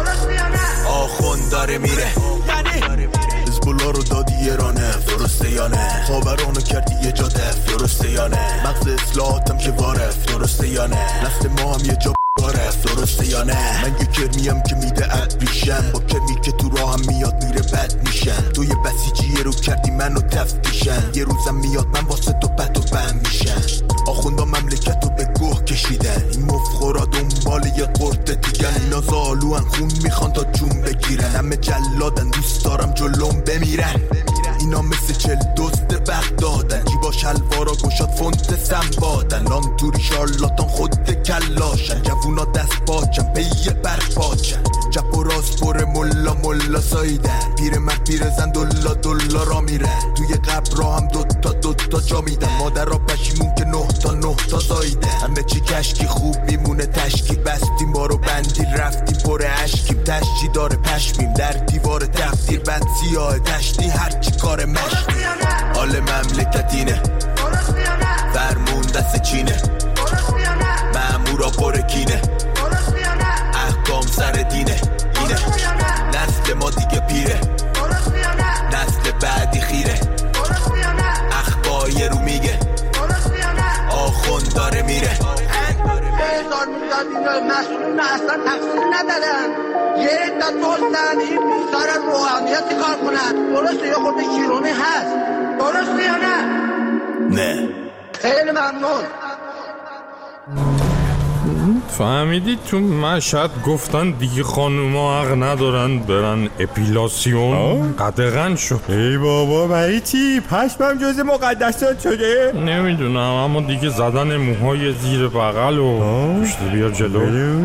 آخون داره میره. حزب‌الله رو دادی ایرانه، درسته یا نه؟ خاورانو کردی یه جا دف، درسته یا نه؟ مغز اصلاحاتم که وارف، درسته یا نه؟ نسل ما هم یه جا بارف، درسته یا نه؟ من یه کرمیم که میده ابریشم، با کرمی که تو راه هم میاد میره بد میشن. تو یه بسیجی رو کردی منو تفتیشن، یه روزم میاد من واسه تو بد و بم میشن. آخوندا مملکت رو به گوه کشیدن، این مفخورا دنبال یه قرد دیگن. اینا زالوان خون میخوان تا جون بگیرن، همه جلادن دوست دارم جلوم بمیرن. اینا مثل چل دوست بغدادن، جیبا شلوارا گشاد فونت سنبادن. لان توری شارلاتان خود کلاشن، جوونا دست باچن پیه برق باچن. چپ و راست پر ملا ملا سایدن، پیر مرد پیر زن دلا دلا را میرن. توی قبر را هم دوتا دوتا جا میدن، مادر را پشیمون که نه تا نه تا زایدن. همه چی کشکی خوب میمونه تشکی، بستیم بارو بندی رفتیم پر عشقیم. تشکی داره پشمیم در دیوار تقدیر، بد سیاه تشتی هرچی کار مشتی. حال مملکتینه، فرمون دست چینه، مامورا پرکینه، احکام سر دینه، اینه نسل ما دیگه پیره، نسل بعدی خیره، اخبای رو میگه آخون داره میره. هزار میلیارد اینا مسئولون اصلا تقصیر ندارن، یه عده دوستن این بیزار روحانیت کار کنن. درسته یه خورده شیرونی هست، درسته یا نه؟ میمونه. خیلی ممنون. فهمیدید تو مشهد گفتن دیگه خانوما حق ندارن برن اپیلاسیون؟ قدغن شد. ای بابا برای چی؟ پشمم جز مقدسات شده؟ نمیدونم اما دیگه زدن موهای زیر بغل و پشت بیار جلو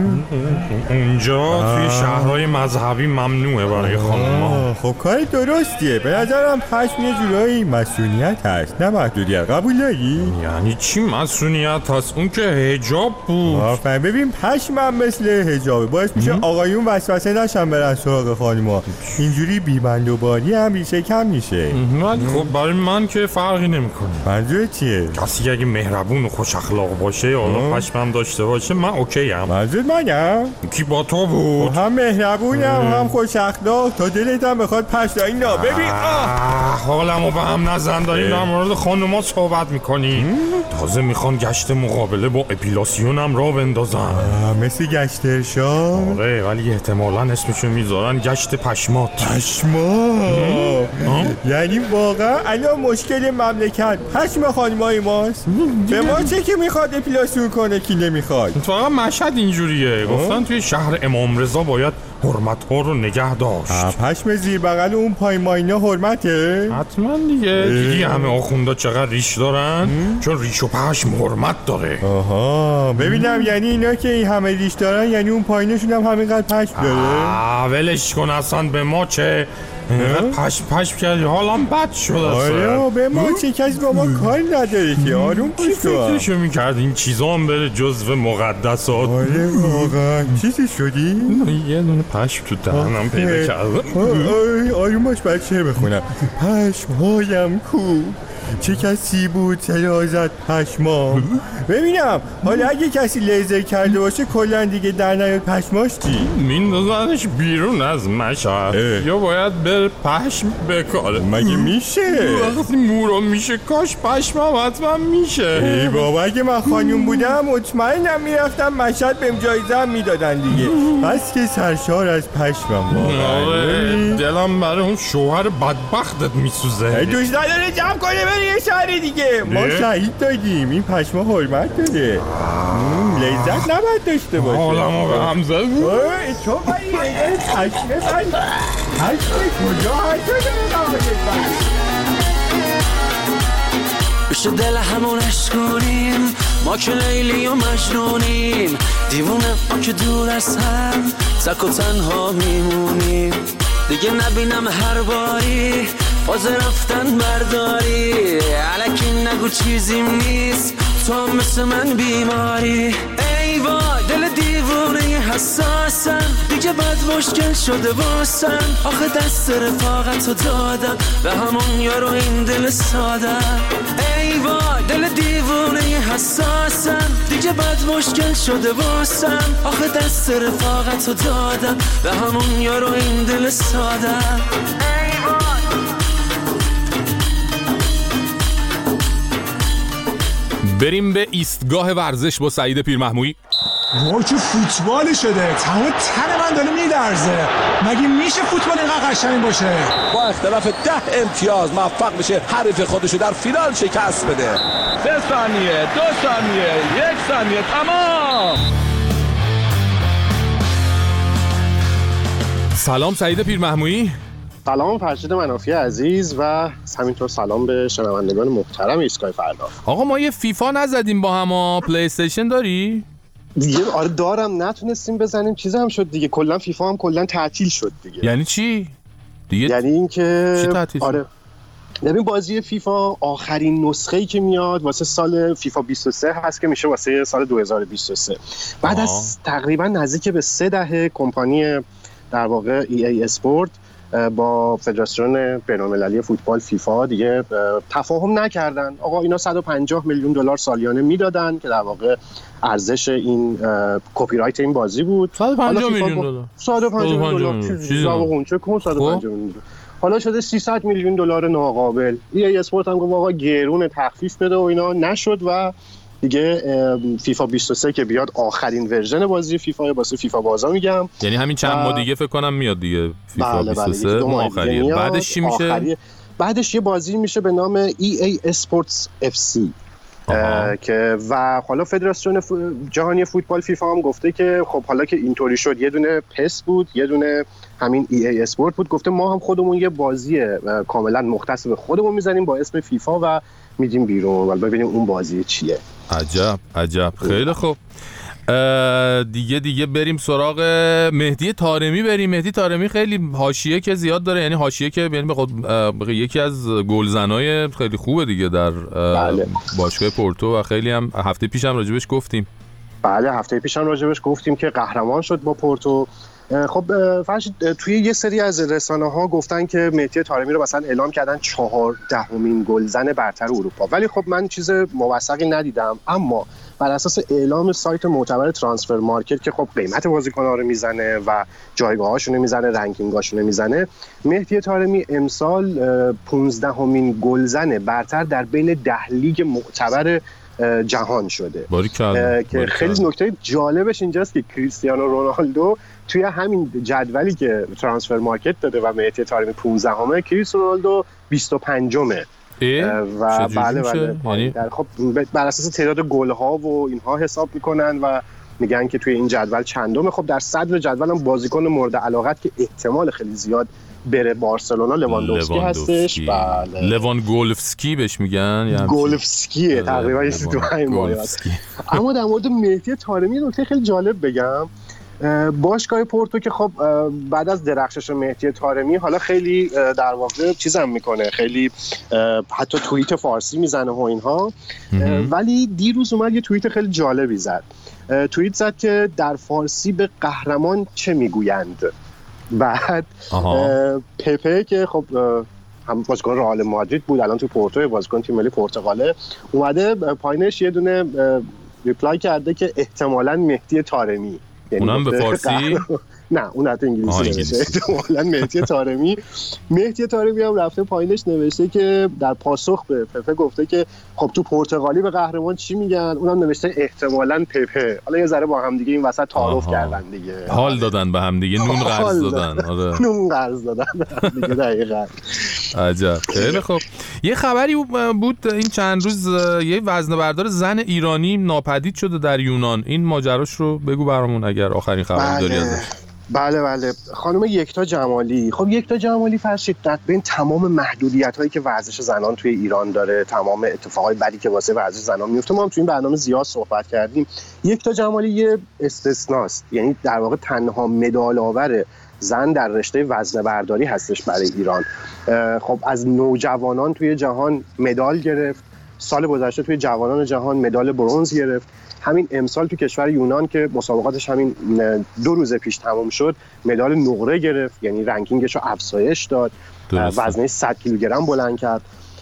اونجا توی شهرهای مذهبی ممنوعه برای خانوما. خب کار درستیه. به نظرم پشم یه جورایی مسئولیت هست نه محدودیت. قبول داری؟ یعنی چی مسئولیت هست؟ اون که حجاب بود. آفرین. ببین پشمم مثل حجابه باعث میشه آقایون وسوسه نشن برن سراغ خانوما. اینجوری بی‌بند و باری هم ریشه کم میشه. ولی خب برای من که فرقی نمیکنه. منظور چیه؟ کسی اگه مهربون و خوش اخلاق باشه حالا پشمم داشته باشه من اوکی ام. منظور منم؟ کی با تو بود؟ هم مهربونم هم خوش اخلاق تا دلت هم بخواد پشت اینا. ببین حالمو به هم نزن. داریم در مورد خانوما صحبت میکنی. تازه میخوان گشت مقابله با اپیلاسیون هم را بندازن. مثل گشت ارشاد. آره ولی احتمالاً اسمشو میذارن گشت پشمات. پشمات یعنی واقعا الان مشکل مملکت پشم خانمای ماست. به ما چه که میخواد اپیلاسیون کنه کی نمیخواد. فقط مشهد اینجوریه. گفتن توی شهر امام رضا باید حرمت ها رو نگه داشت. پشم زیر بغل اون پای ماینا حرمته؟ حتما دیگه. دیدی همه آخوندا چقدر ریش دارن؟ چون ریش و پشم حرمت داره. آها ببینم یعنی اینا که این همه ریش دارن یعنی اون پایینشون هم همینقدر پشم داره؟ ولش کن اصلا به ما چه؟ اینقدر پشم پشم کردی حالم بد شد. آره به ما چه کسی با ما کار نداره که. آروم باش تو. فکرشو میکرد این چیزا هم بره جزو مقدسات. آره واقعا چیزی شدی؟ یه دونه پشم تو دهنم پیدا کردم. آروم باش بچه بخونم. پشم هایم کو چه کسی بود سلازت پشما. ببینم حالا اگه کسی لیزر کرده باشه کلن دیگه در نیاد پشماش چی؟ میندازنش بیرون از مشهد یا باید بر پشم بکاره. مگه میشه؟ وقتی مورا میشه کاش پشمم حتما میشه. ای بابا اگه من خانوم بودم مطمئنم میرفتم مشهد بهم جایزه هم میدادن دیگه. بس که سرشار از پشمم واقعا. دلم برای اون شوهر بدبختت میسوزه. دوست نداره جمع کنه بری یه شهری دیگه. ما شهید دادیم این پشما حرمت داره. لذت نباید داشته باشه. حالمو به هم زد. چون باید یه پشمه بند پشمه کجا هست بشه دل همونش کنیم ما که لیلی و مجنونیم. دیوونه ما که دور از هم تک و تنها میمونیم. دیگه نبینم هر باری باز رفتن برداری. الکی نگو چیزیم نیست تو هم مثل من بیماری. ای وای دل دیوونه حساسم دیگه بد مشکل شده واسم. آخه دست رفاقتو دادم به همون یارو این دل سادم. ای وای دل دیوونه حساسم دیگه بد مشکل شده واسم. آخه دست رفاقتو دادم به همون یارو این دل سادم. بریم به ایستگاه ورزش با سعید پیرمحمویی. وای چه فوتبالی شده. تمام تن من داره میلرزه. مگه میشه فوتبال اینقدر قشنگ باشه؟ با اختلاف ده امتیاز موفق بشه حریف خودشو در فینال شکست بده. سه ثانیه، دو ثانیه، یک ثانیه، تمام. سلام سعید پیرمحمویی. سلام فرشید منافی عزیز و همینطور سلام به شنوندگان محترم ایستگاه فردا. آقا ما یه فیفا نزدیم با هم. پلی استیشن داری؟ دیگه آره دارم نتونستیم بزنیم. چیز هم شد دیگه کلا فیفا هم کلا تعطیل شد دیگه. یعنی چی؟ دیگه یعنی اینکه چی تعطیل شد؟ آره ببین بازی فیفا آخرین نسخه‌ای که میاد واسه سال فیفا بیست و سه هست که میشه واسه سال دو هزار و بیست و سه. بعد آه. از تقریبا نزدیک به سه دهه کمپانی در واقع ای ای اسپورت با فدراسیون بین‌المللی فوتبال فیفا دیگه تفاهم نکردن. آقا اینا صد و پنجاه میلیون دلار سالیانه میدادن که در واقع ارزش این کپی رایت این بازی بود. صد و پنجاه میلیون دلار. صد و پنجاه میلیون دلار. چیزی اونچه کن صد و پنجاه میلیون. حالا شده سیصد میلیون دلار ناقابل. ای ای اسپورت هم گفت آقا گرون تخفیف بده و اینا نشد و دیگه فیفا بیست و سه که بیاد آخرین ورژن بازی فیفا واسه فیفا بازا میگم. یعنی همین چند ماه دیگه فکر کنم میاد دیگه فیفا بله بیست و سه بله آخریه. بعدش چی میشه؟ بعدش یه بازی میشه به نام ای ای Sports اف سی که و حالا فدراسیون ف... جهانی فوتبال فیفا هم گفته که خب حالا که اینطوری شد، یه دونه پس بود یه دونه همین ای ای اسپورت بود، گفته ما هم خودمون یه بازی کاملا مختص به خودمون میزنیم با اسم فیفا و میدیم بیرون و ببینیم اون بازی چیه. عجب عجب. خیلی خوب. دیگه دیگه بریم سراغ مهدی طارمی. بریم مهدی طارمی خیلی حاشیه که زیاد داره، یعنی حاشیه که یعنی به خود یکی از گلزنای خیلی خوبه دیگه در بله. باشگاه پورتو و خیلی هم هفته پیش هم راجبش گفتیم. بله هفته پیش هم راجبش گفتیم که قهرمان شد با پورتو. خب فرشید توی یه سری از رسانه ها گفتن که مهدی طارمی رو مثلا اعلام کردن چهاردهمین گلزن برتر اروپا، ولی خب من چیز موثقی ندیدم. اما بر اساس اعلام سایت معتبر ترانسفر مارکت که خب قیمت بازیکن‌ها رو میزنه و جایگاه‌هاشون رو میزنه، رنکینگ‌هاشون رو میزنه، مهدی طارمی امسال پانزدهمین گلزن برتر در بین ده لیگ معتبر جهان شده که خیلی نکته جالبش اینجاست که کریستیانو رونالدو توی همین جدولی که ترانسفر مارکت داده و مهدی طارمی پانزدهمه، کریستیانو رونالدو بیست و پنجمه و بله بله یعنی خب بر اساس تعداد گل‌ها و اینها حساب میکنن و میگن که توی این جدول چندمه. خب در صدر جدول هم بازیکن مورد علاقت که احتمال خیلی زیاد بره بارسلونا لواندوفسکی هستش. بله لوان گولفسکی بهش میگن یا گولفسکیه تقریبا یه چیزی تو همین مایه. اما در مورد مهدی طارمی نکته خیلی جالب بگم. باشگاه پورتو که خب بعد از درخشش مهدی طارمی حالا خیلی در واقع چیزم میکنه، خیلی حتی توییت فارسی میزنه و اینها، ولی دیروز اومد یه توییت خیلی جالبی زد. توییت زد که در فارسی به قهرمان چه میگویند. بعد پپه که خب هم بازیکن رئال مادرید بود، الان تو پورتو بازیکن تیم ملی پرتغاله، اومده پایینش یه دونه ریپلای کرده که احتمالاً مهدی طارمی. اونم به فارسی؟ نه اون حتی انگلیسی نوشته، احتمالاً مهدی طارمی. مهدی طارمی هم رفته پایینش نوشته که در پاسخ به پپه گفته که خب تو پرتغالی به قهرمان چی میگن، اونم نوشته احتمالاً پپه. حالا یه ذره با هم دیگه این وسط تعارف کردن دیگه، حال دادن به هم دیگه، نون قرض دادن. آره نون قرض دادن دیگه. دقیقاً. عجب. خیلی خوب. یه خبری بود این چند روز، یه وزنه‌بردار زن ایرانی ناپدید شده در یونان. این ماجراش رو بگو برامون اگر آخرین خبری داری ازش. بله بله خانم یکتا جمالی. خب یکتا جمالی فرشید در بین تمام محدودیت‌هایی که ورزش زنان توی ایران داره، تمام اتفاقای بدی که واسه ورزش زنان میفته، ما هم توی این برنامه زیاد صحبت کردیم. یکتا جمالی یه استثناست، یعنی در واقع تنها مدال آور زن در رشته وزنه‌برداری هستش برای ایران. خب از نوجوانان توی جهان مدال گرفت، سال گذشته توی جوانان جهان مدال برنز گرفت، همین امسال تو کشور یونان که مسابقاتش همین دو روز پیش تمام شد مدال نقره گرفت، یعنی رنکینگش رو افزایش داد، وزنه صد کیلوگرم بلند کرد.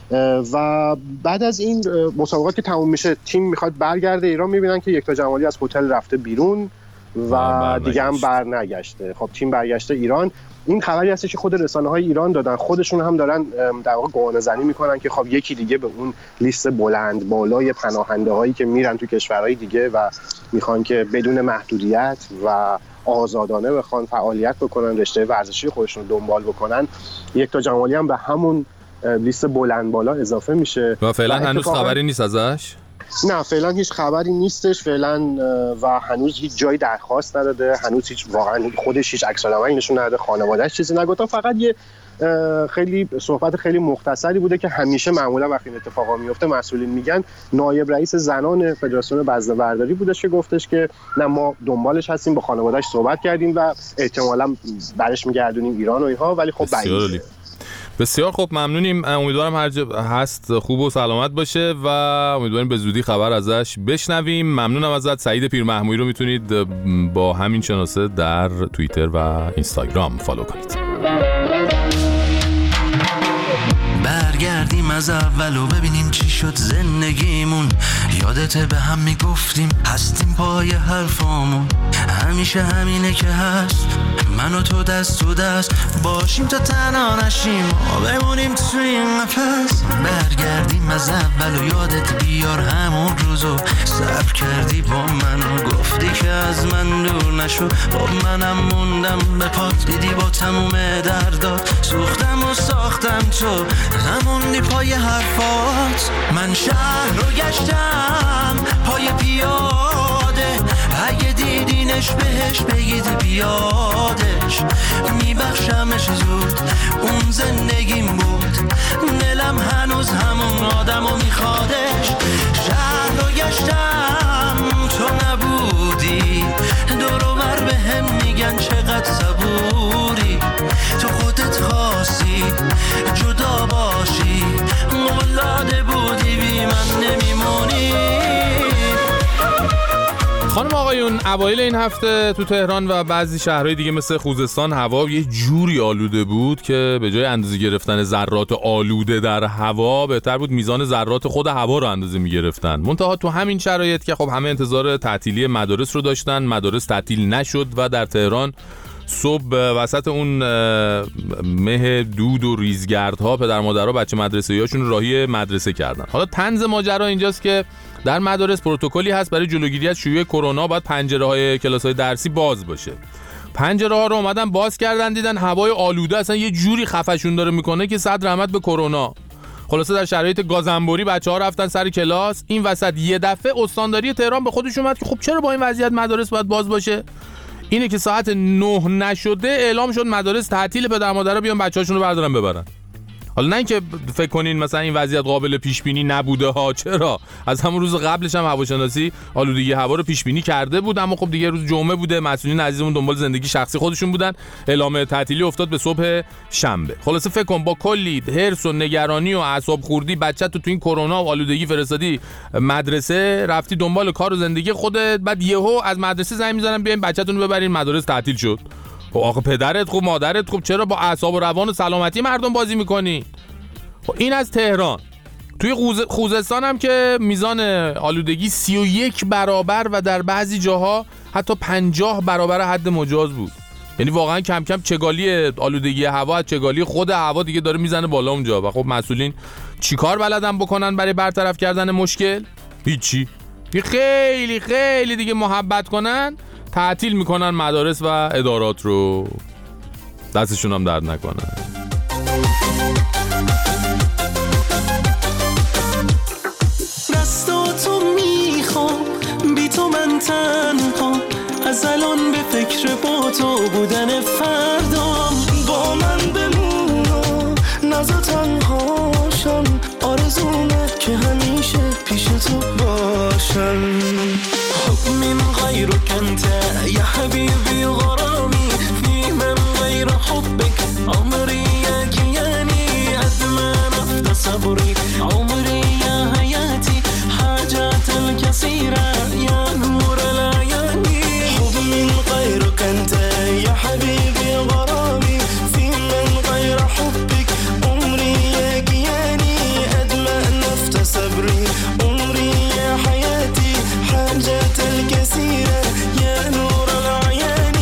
و بعد از این مسابقات که تمام میشه تیم میخواد برگرده ایران، میبینن که یکتا جمالی از هتل رفته بیرون و دیگه هم بر نگشته. خب تیم برگشته ایران. این خبری هستش که خود رسانه‌های ایران دادن، خودشون هم دارن در واقع گمانه‌زنی میکنن که خب یکی دیگه به اون لیست بلند بالای پناهنده‌هایی که میرن تو کشورهای دیگه و میخوان که بدون محدودیت و آزادانه بخوان فعالیت بکنن، رشته ورزشی خودشون رو دنبال بکنن، یکتا جمالی هم به همون لیست بلند بالا اضافه میشه. و فعلا هنوز خبری نیست ازش؟ نه فعلا هیچ خبری نیستش فعلا و هنوز هیچ جای درخواست نداده، هنوز هیچ واقعا خودش هیچ عکس‌العملی نشون نداده، خانواده‌اش چیزی نگفتن، فقط یه خیلی صحبت خیلی مختصری بوده که همیشه معمولا وقتی این اتفاقا میفته مسئولین میگن. نایب رئیس زنان فدراسیون وزنه‌برداری بودش که گفتش که نه ما دنبالش هستیم، با خانواده‌اش صحبت کردیم و احتمالاً برش میگردونیم ایران و اینها، ولی خب بعید. بسیار خوب، ممنونیم. امیدوارم هر جا هست خوب و سلامت باشه و امیدواریم به زودی خبر ازش بشنویم. ممنونم ازت. سعید پیرمحمودی رو میتونید با همین شناسه در توییتر و اینستاگرام فالو کنید. برگردیم برگردیم از اول و ببینیم چی شد زندگیمون. یادته به هم میگفتیم هستیم پای حرفامون، همیشه همینه که هست، من و تو دست تو دست باشیم تا تنها نشیم و بمونیم تو این قفس. برگردیم از اول و یادت بیار همون روزو صبر کردی با من و گفتی که از من دور نشو، با منم موندم به پات، دیدی با تموم دردات سوختم و ساختم تو نموندی پای حرفات. من شهر رو گشتم پای پیاده، اگه دیدینش بهش بگید بیادش، میبخشمش زود اون زندگیم بود، دلم هنوز همون آدمو میخوادش. شهر رو گشتم تو نبودی، دورو بر به هم میگن چقدر صبوری، تو خودت خواستی جدا باشی، مولاده بودی بی من نمیمونی. خانم آقایون، اوایل این هفته تو تهران و بعضی شهرهای دیگه مثل خوزستان هوا یه جوری آلوده بود که به جای اندازه گرفتن ذرات آلوده در هوا بهتر بود میزان ذرات خود هوا رو اندازه میگرفتن. منتها تو همین شرایط که خب همه انتظار تعطیلی مدارس رو داشتن، مدارس تعطیل نشد و در تهران صبح وسط اون مه دود و ریزگردها پدر مادرها بچه مدرسه‌ایاشون راهی مدرسه کردن. حالا طنز ماجرا اینجاست که در مدارس پروتکلی هست برای جلوگیری از شیوع کرونا، باید پنجره‌های کلاس‌های درسی باز باشه. پنجره‌ها رو اومدن باز کردن، دیدن هوای آلوده اصلا یه جوری خفشون داره میکنه که صد رحمت به کرونا. خلاصه در شرایط گازنبوری بچه‌ها رفتن سر کلاس. این وسط یه دفعه استانداری تهران به خودش اومد که خب چرا با این وضعیت مدارس باید باز باشه؟ اینه که ساعت نه نشده اعلام شد مدارس تعطیل، پدر مادرها بیان بچه‌هاشون رو بردارن ببرن. حالا نه اینکه فکر کنین مثلا این وضعیت قابل پیش بینی نبوده ها، چرا؟ از همون روز قبلش هم هواشناسی آلودگی هوا رو پیش بینی کرده بود، اما خب دیگه روز جمعه بوده، مسئولین عزیزمون دنبال زندگی شخصی خودشون بودن، اعلام تعطیلی افتاد به صبح شنبه. خلاصه فکر کن با کلی هرس و نگرانی و اعصاب خوردی بچت تو تو این کرونا و آلودگی فرستادی مدرسه، رفتی دنبال کار و زندگی خودت، بعد یهو از مدرسه زنگ میزنن بیاین بچه‌تون رو ببرین مدارس تعطیل شد. خب آخه پدرت خوب مادرت خوب، چرا با اعصاب و روان و سلامتی مردم بازی میکنی؟ خب این از تهران. توی خوز... خوزستان هم که میزان آلودگی سی و یک برابر و در بعضی جاها حتی پنجاه برابر حد مجاز بود. یعنی واقعا کم کم چگالی آلودگی هوا، چگالی خود هوا دیگه داره میزنه بالا اونجا. و خب مسئولین چیکار بلدن بکنن برای برطرف کردن مشکل؟ هیچی. خیلی خیلی دیگه محبت کنن تعطیل میکنن مدارس و ادارات رو، دستشون هم درد نکنه. دستاتو میخوام بی تو من تنها، از الان به فکر با تو بودن فردام، با من بمون نزا تنهاشم، آرزومه که همیشه پیش تو باشم. من غيرك أنت يا حبيبي غرامي، في من غير حبك عمري يا كياني، أدمى نفد صبري عمري يا حياتي، حاجات الكثيرة يا نور العيان. حب من غيرك أنت يا حبيبي غرامي، في من غير حبك عمري يا كياني، أدمى نفد صبري عمري يا حياتي، حاجات الكثيرة يا نور العيان.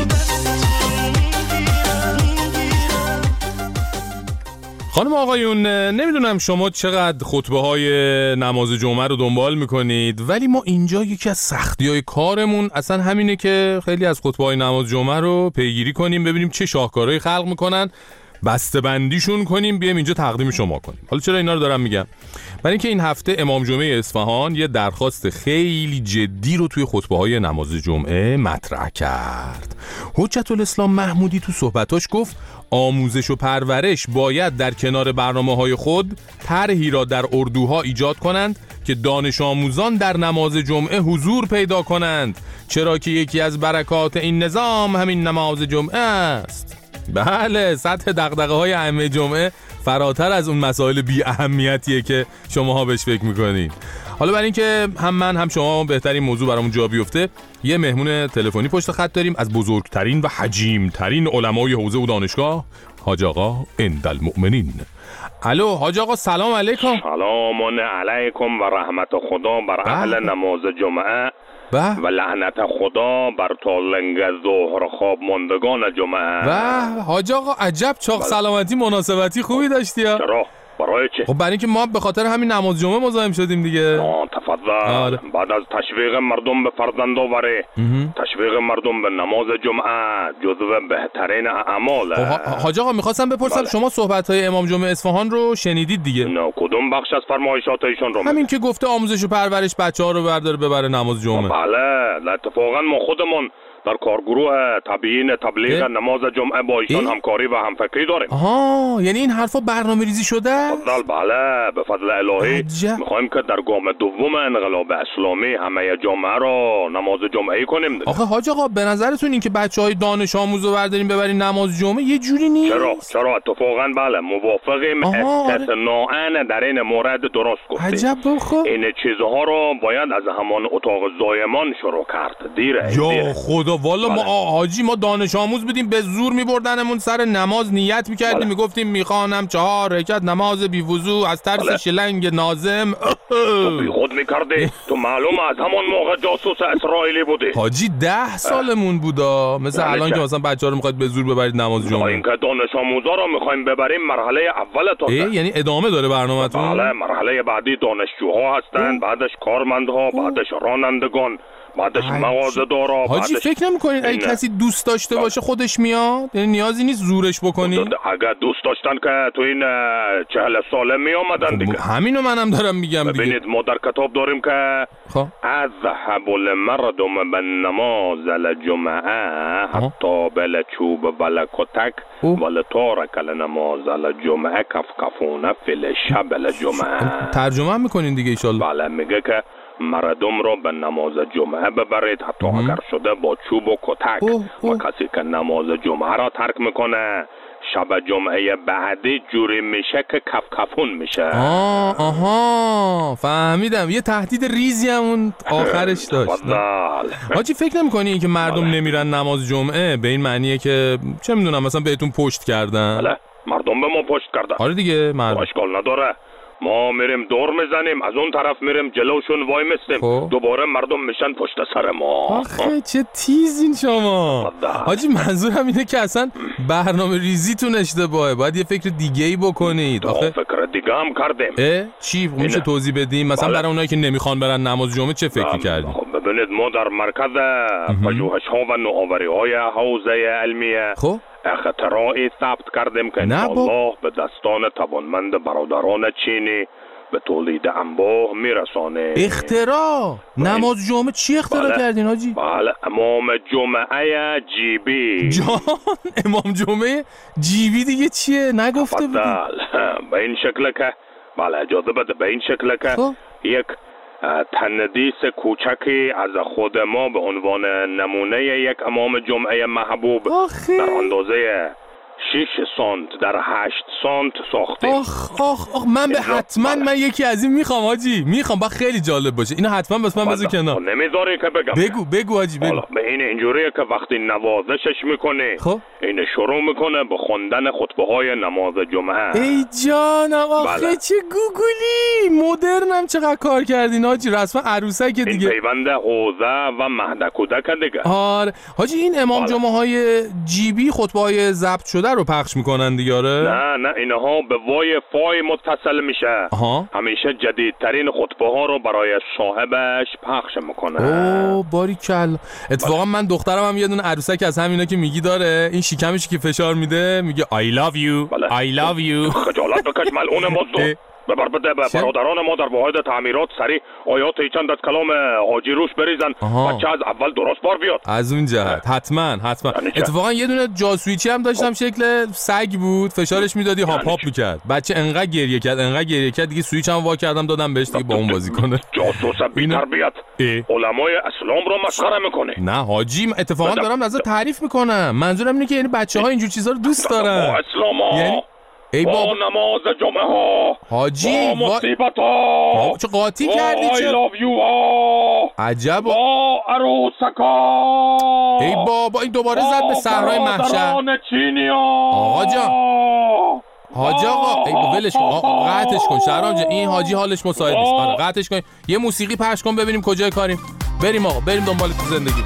خانم آقایون، نمیدونم شما چقدر خطبه های نماز جمعه رو دنبال میکنید، ولی ما اینجا یکی از سختی های کارمون اصلا همینه که خیلی از خطبه های نماز جمعه رو پیگیری کنیم، ببینیم چه شاهکارهایی خلق میکنن، بسته بندیشون کنیم، بیایم اینجا تقدیم شما کنیم. حالا چرا اینا رو دارم میگم؟ برای اینکه این هفته امام جمعه اصفهان یه درخواست خیلی جدی رو توی خطبه های نماز جمعه مطرح کرد. حجت الاسلام محمودی تو صحبتاش گفت آموزش و پرورش باید در کنار برنامه‌های خود طرحی را در اردوها ایجاد کنند که دانش آموزان در نماز جمعه حضور پیدا کنند، چرا که یکی از برکات این نظام همین نماز جمعه است. بله، سطح دغدغه‌های ائمه جمعه فراتر از اون مسائل بی اهمیتیه که شماها بهش فکر میکنید. حالا برای اینکه هم من هم شما بهترین موضوع برامون جا بیفته، یه مهمون تلفنی پشت خط داریم از بزرگترین و حجیمترین علمای حوزه و دانشگاه، حاج آقا عند المؤمنین. الو حاج آقا سلام علیکم. سلام علیکم و رحمت خدا بر اهل نماز جمعه و لعنت خدا بر طالنگ ظهر خواب ماندگان جمعه. و حاج آقا عجب چاق سلامتی مناسبتی خوبی داشتی ها. چرا؟ برای چه؟ خب برای اینکه ما به خاطر همین نماز جمعه مزاحم شدیم دیگه. آه تفضل. بعد از تشویق مردم به فرزندآوری، تشویق مردم به نماز جمعه جزو بهترین اعمال. حاج آقا میخواستم بپرسم بله. شما صحبت‌های امام جمعه اصفهان رو شنیدید دیگه؟ نه کدوم بخش از فرمایشات ایشون رو؟ همین که گفته آموزش و پرورش بچه‌ها رو برداره ببره نماز جمعه. بله اتفاقا ما خودمون در کارگروه تبیین تبلیغ اه؟ نماز جمعه با ایشان همکاری و همفکری داریم. آها یعنی این حرفا برنامه‌ریزی شده؟ فضل بله به فضل الهی میخوایم که در گام دوم انقلاب اسلامی همه جامعه رو نماز جمعه کنیم. آخه حاج آقا به نظرتون این که بچهای دانش آموزو برداریم ببرین نماز جمعه یه جوری نیست؟ چرا چرا اتفاقا بله موافقیم. استثناء در این مورد درست گفتید. عجب بخو این چیزها رو باید از همان اتاق زایمان شروع کرد. دیره یا دیره. خدا والا ما حاجی ما دانش آموز بودیم به زور میبردنمون سر نماز نیت میکردیم بله. میگفتیم میخوانم چهار رکعت نماز بی وضو از ترس بله. شلنگ ناظم. تو بی خود میکردی تو معلوم از همون موقع جاسوس اسرائیلی بودی. حاجی ده سالمون بودا مثل بله. الان که مثلا بچه‌ها رو میخواید به زور ببرید نماز جمعه. این که دانش آموزا رو میخوایم ببریم مرحله اول تا یعنی ادامه داره برنامه‌تون؟ بله مرحله بعدی دانشجوها هستن، بعدش کارمندها، بعدش رانندگان، بعدش مغازه‌دارا. حاجی فکر نمی‌کنید اگه کسی دوست داشته باشه خودش میاد؟ یعنی نیازی نیست زورش بکنی؟ اگه دوست داشتن که تو این چهل ساله میامدن دیگه. همینو منم دارم میگم دیگه. ببینید ما در کتاب داریم که اذهب المردم بالنماز الجمعه حتی بالچوب ولکتک ولتارک النماز الجمعه کفکفونه فی الشب الجمعه. ترجمه هم میکنین دیگه ان شاءالله. بله میگه که مردم را به نماز جمعه ببرید حتی ام. اگر شده با چوب و کتک. اوه اوه. و کسی که نماز جمعه را ترک میکنه شب جمعه بعدی جوری میشه که کف کفون میشه. آه آها فهمیدم یه تهدید ریزی همون آخرش داشت. حاجی فکر نمیکنی این که مردم بله. نمیرن نماز جمعه به این معنیه که چه میدونم مثلا بهتون پشت کردن؟ بله مردم به ما پشت کردن. آره دیگه مردم اشکال نداره ما میریم دور میزنیم از اون طرف میریم جلوشون وای میستیم دوباره مردم میشن پشت سر ما. آخه چه تیزین شما. حاجی منظورم اینه که اصلا برنامه ریزیتون اشتباهه باید یه فکر دیگه ای بکنید. آخه فکر دیگه هم کردیم. اه چی میشه توضیح بدیم مثلا برای اونایی که نمیخوان برن نماز جمعه چه فکری کردیم؟ خب ببینید ما در مرکز پژوهش ها و نوآوری های حوزه علمیه خب اختراعی ثبت کردیم که انشاءالله به دستان توانمند برادران چینی به تولید انبوه میرسانه. اختراع؟ نماز جمعه چی اختراع بله. کردین حاجی؟ بله امام جمعه جیبی. جان امام جمعه جیبی دیگه چیه؟ نگفته بودی؟ به این شکل که بله اجازه بده به این شکل که یک تندیس کوچکی از خود ما به عنوان نمونه یک امام جمعه محبوب آخی. در اندازه شش سانت در هشت سانت ساختیم. آخ آخ آخ من به حتما من یکی از این میخوام حاجی میخوام با خیلی جالب باشه اینو حتما بس من بذار کنار. نمیذاری که بگم. بگو بگو حاجی بگو. به این اینجوریه که وقتی نوازشش میکنه خب این شروع میکنه به خوندن خطبه های نماز جمعه. ای جانم آخه بله. چه گوگلی مدرنم چقدر کار کردین حاجی رسما عروسک دیگه. این پیوند حوزه و مهد کودک دیگه. آره حاجی این امام بله. جمعه های جیبی خطبه های ضبط شده رو پخش میکنن دیگه آره؟ نه نه اینها به وای فای متصل میشه. آها. همیشه جدیدترین خطبه ها رو برای صاحبش پخش میکنه. اوه باریکلا. اتفاقا بله. من دخترم هم یه دونه عروسک از همینا که میگی داره این شکمش که فشار میده میگه I love you بله. I love you. خجالت بکش ملعون مزدور. ببر بده به برادران ما در واحد تعمیرات سری آیات چند از کلام حاجی روش بریزن بچه از اول درست بار بیاد. از اون جهت حتما حتما. اتفاقا یه دونه جاسویچی هم داشتم شکل سگ بود فشارش میدادی هاپ هاپ میکرد بچه انقدر گریه کرد انقدر گریه کرد دیگه سویچ هم وا کردم دادم بهش دیگه با اون بازی کنه. جاسوس بی تربیت علمای اسلام رو مسخره میکنه. نه حاجی اتفاقا دارم نظر تعریف میکنم منظورم اینه که یعنی بچه‌ها اینجور چیزا رو دوست دارن. اسلام یعنی ای با بابا نماز جمعه ها، حاجی با مصیبت ها، چه قاطی کردی I چه love you ها، عجب با عروسکا، ای بابا این دوباره زد به صحرای محشر. برادران چینی ها. آقا جان حاجی آقا ای ولش کن آقا قطعش کن شهرام جان، این حاجی حالش مساعد نیست. آره قطعش کن، یه موسیقی پخش کن ببینیم کجای کاریم. بریم آقا بریم دنبال تو زندگی.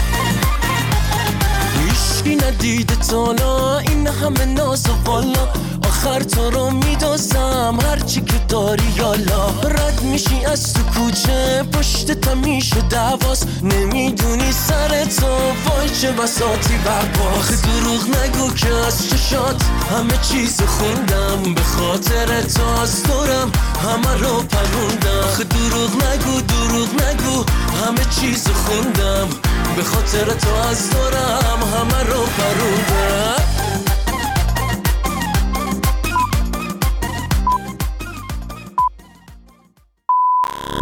هیچکی ندیده تالا این همه ناز و بالا، آخر تو رو میدازم هرچی که داری یالا. رد میشی از تو کوچه پشت تمیشه دواز، نمیدونی سر تو وای چه بساتی برباز. دروغ نگو که از چشات همه چیز خوندم، به خاطر تو از دورم همه رو پروندم. دروغ نگو دروغ نگو همه چیز خوندم، به خاطر تو از دورم همه رو پروندم.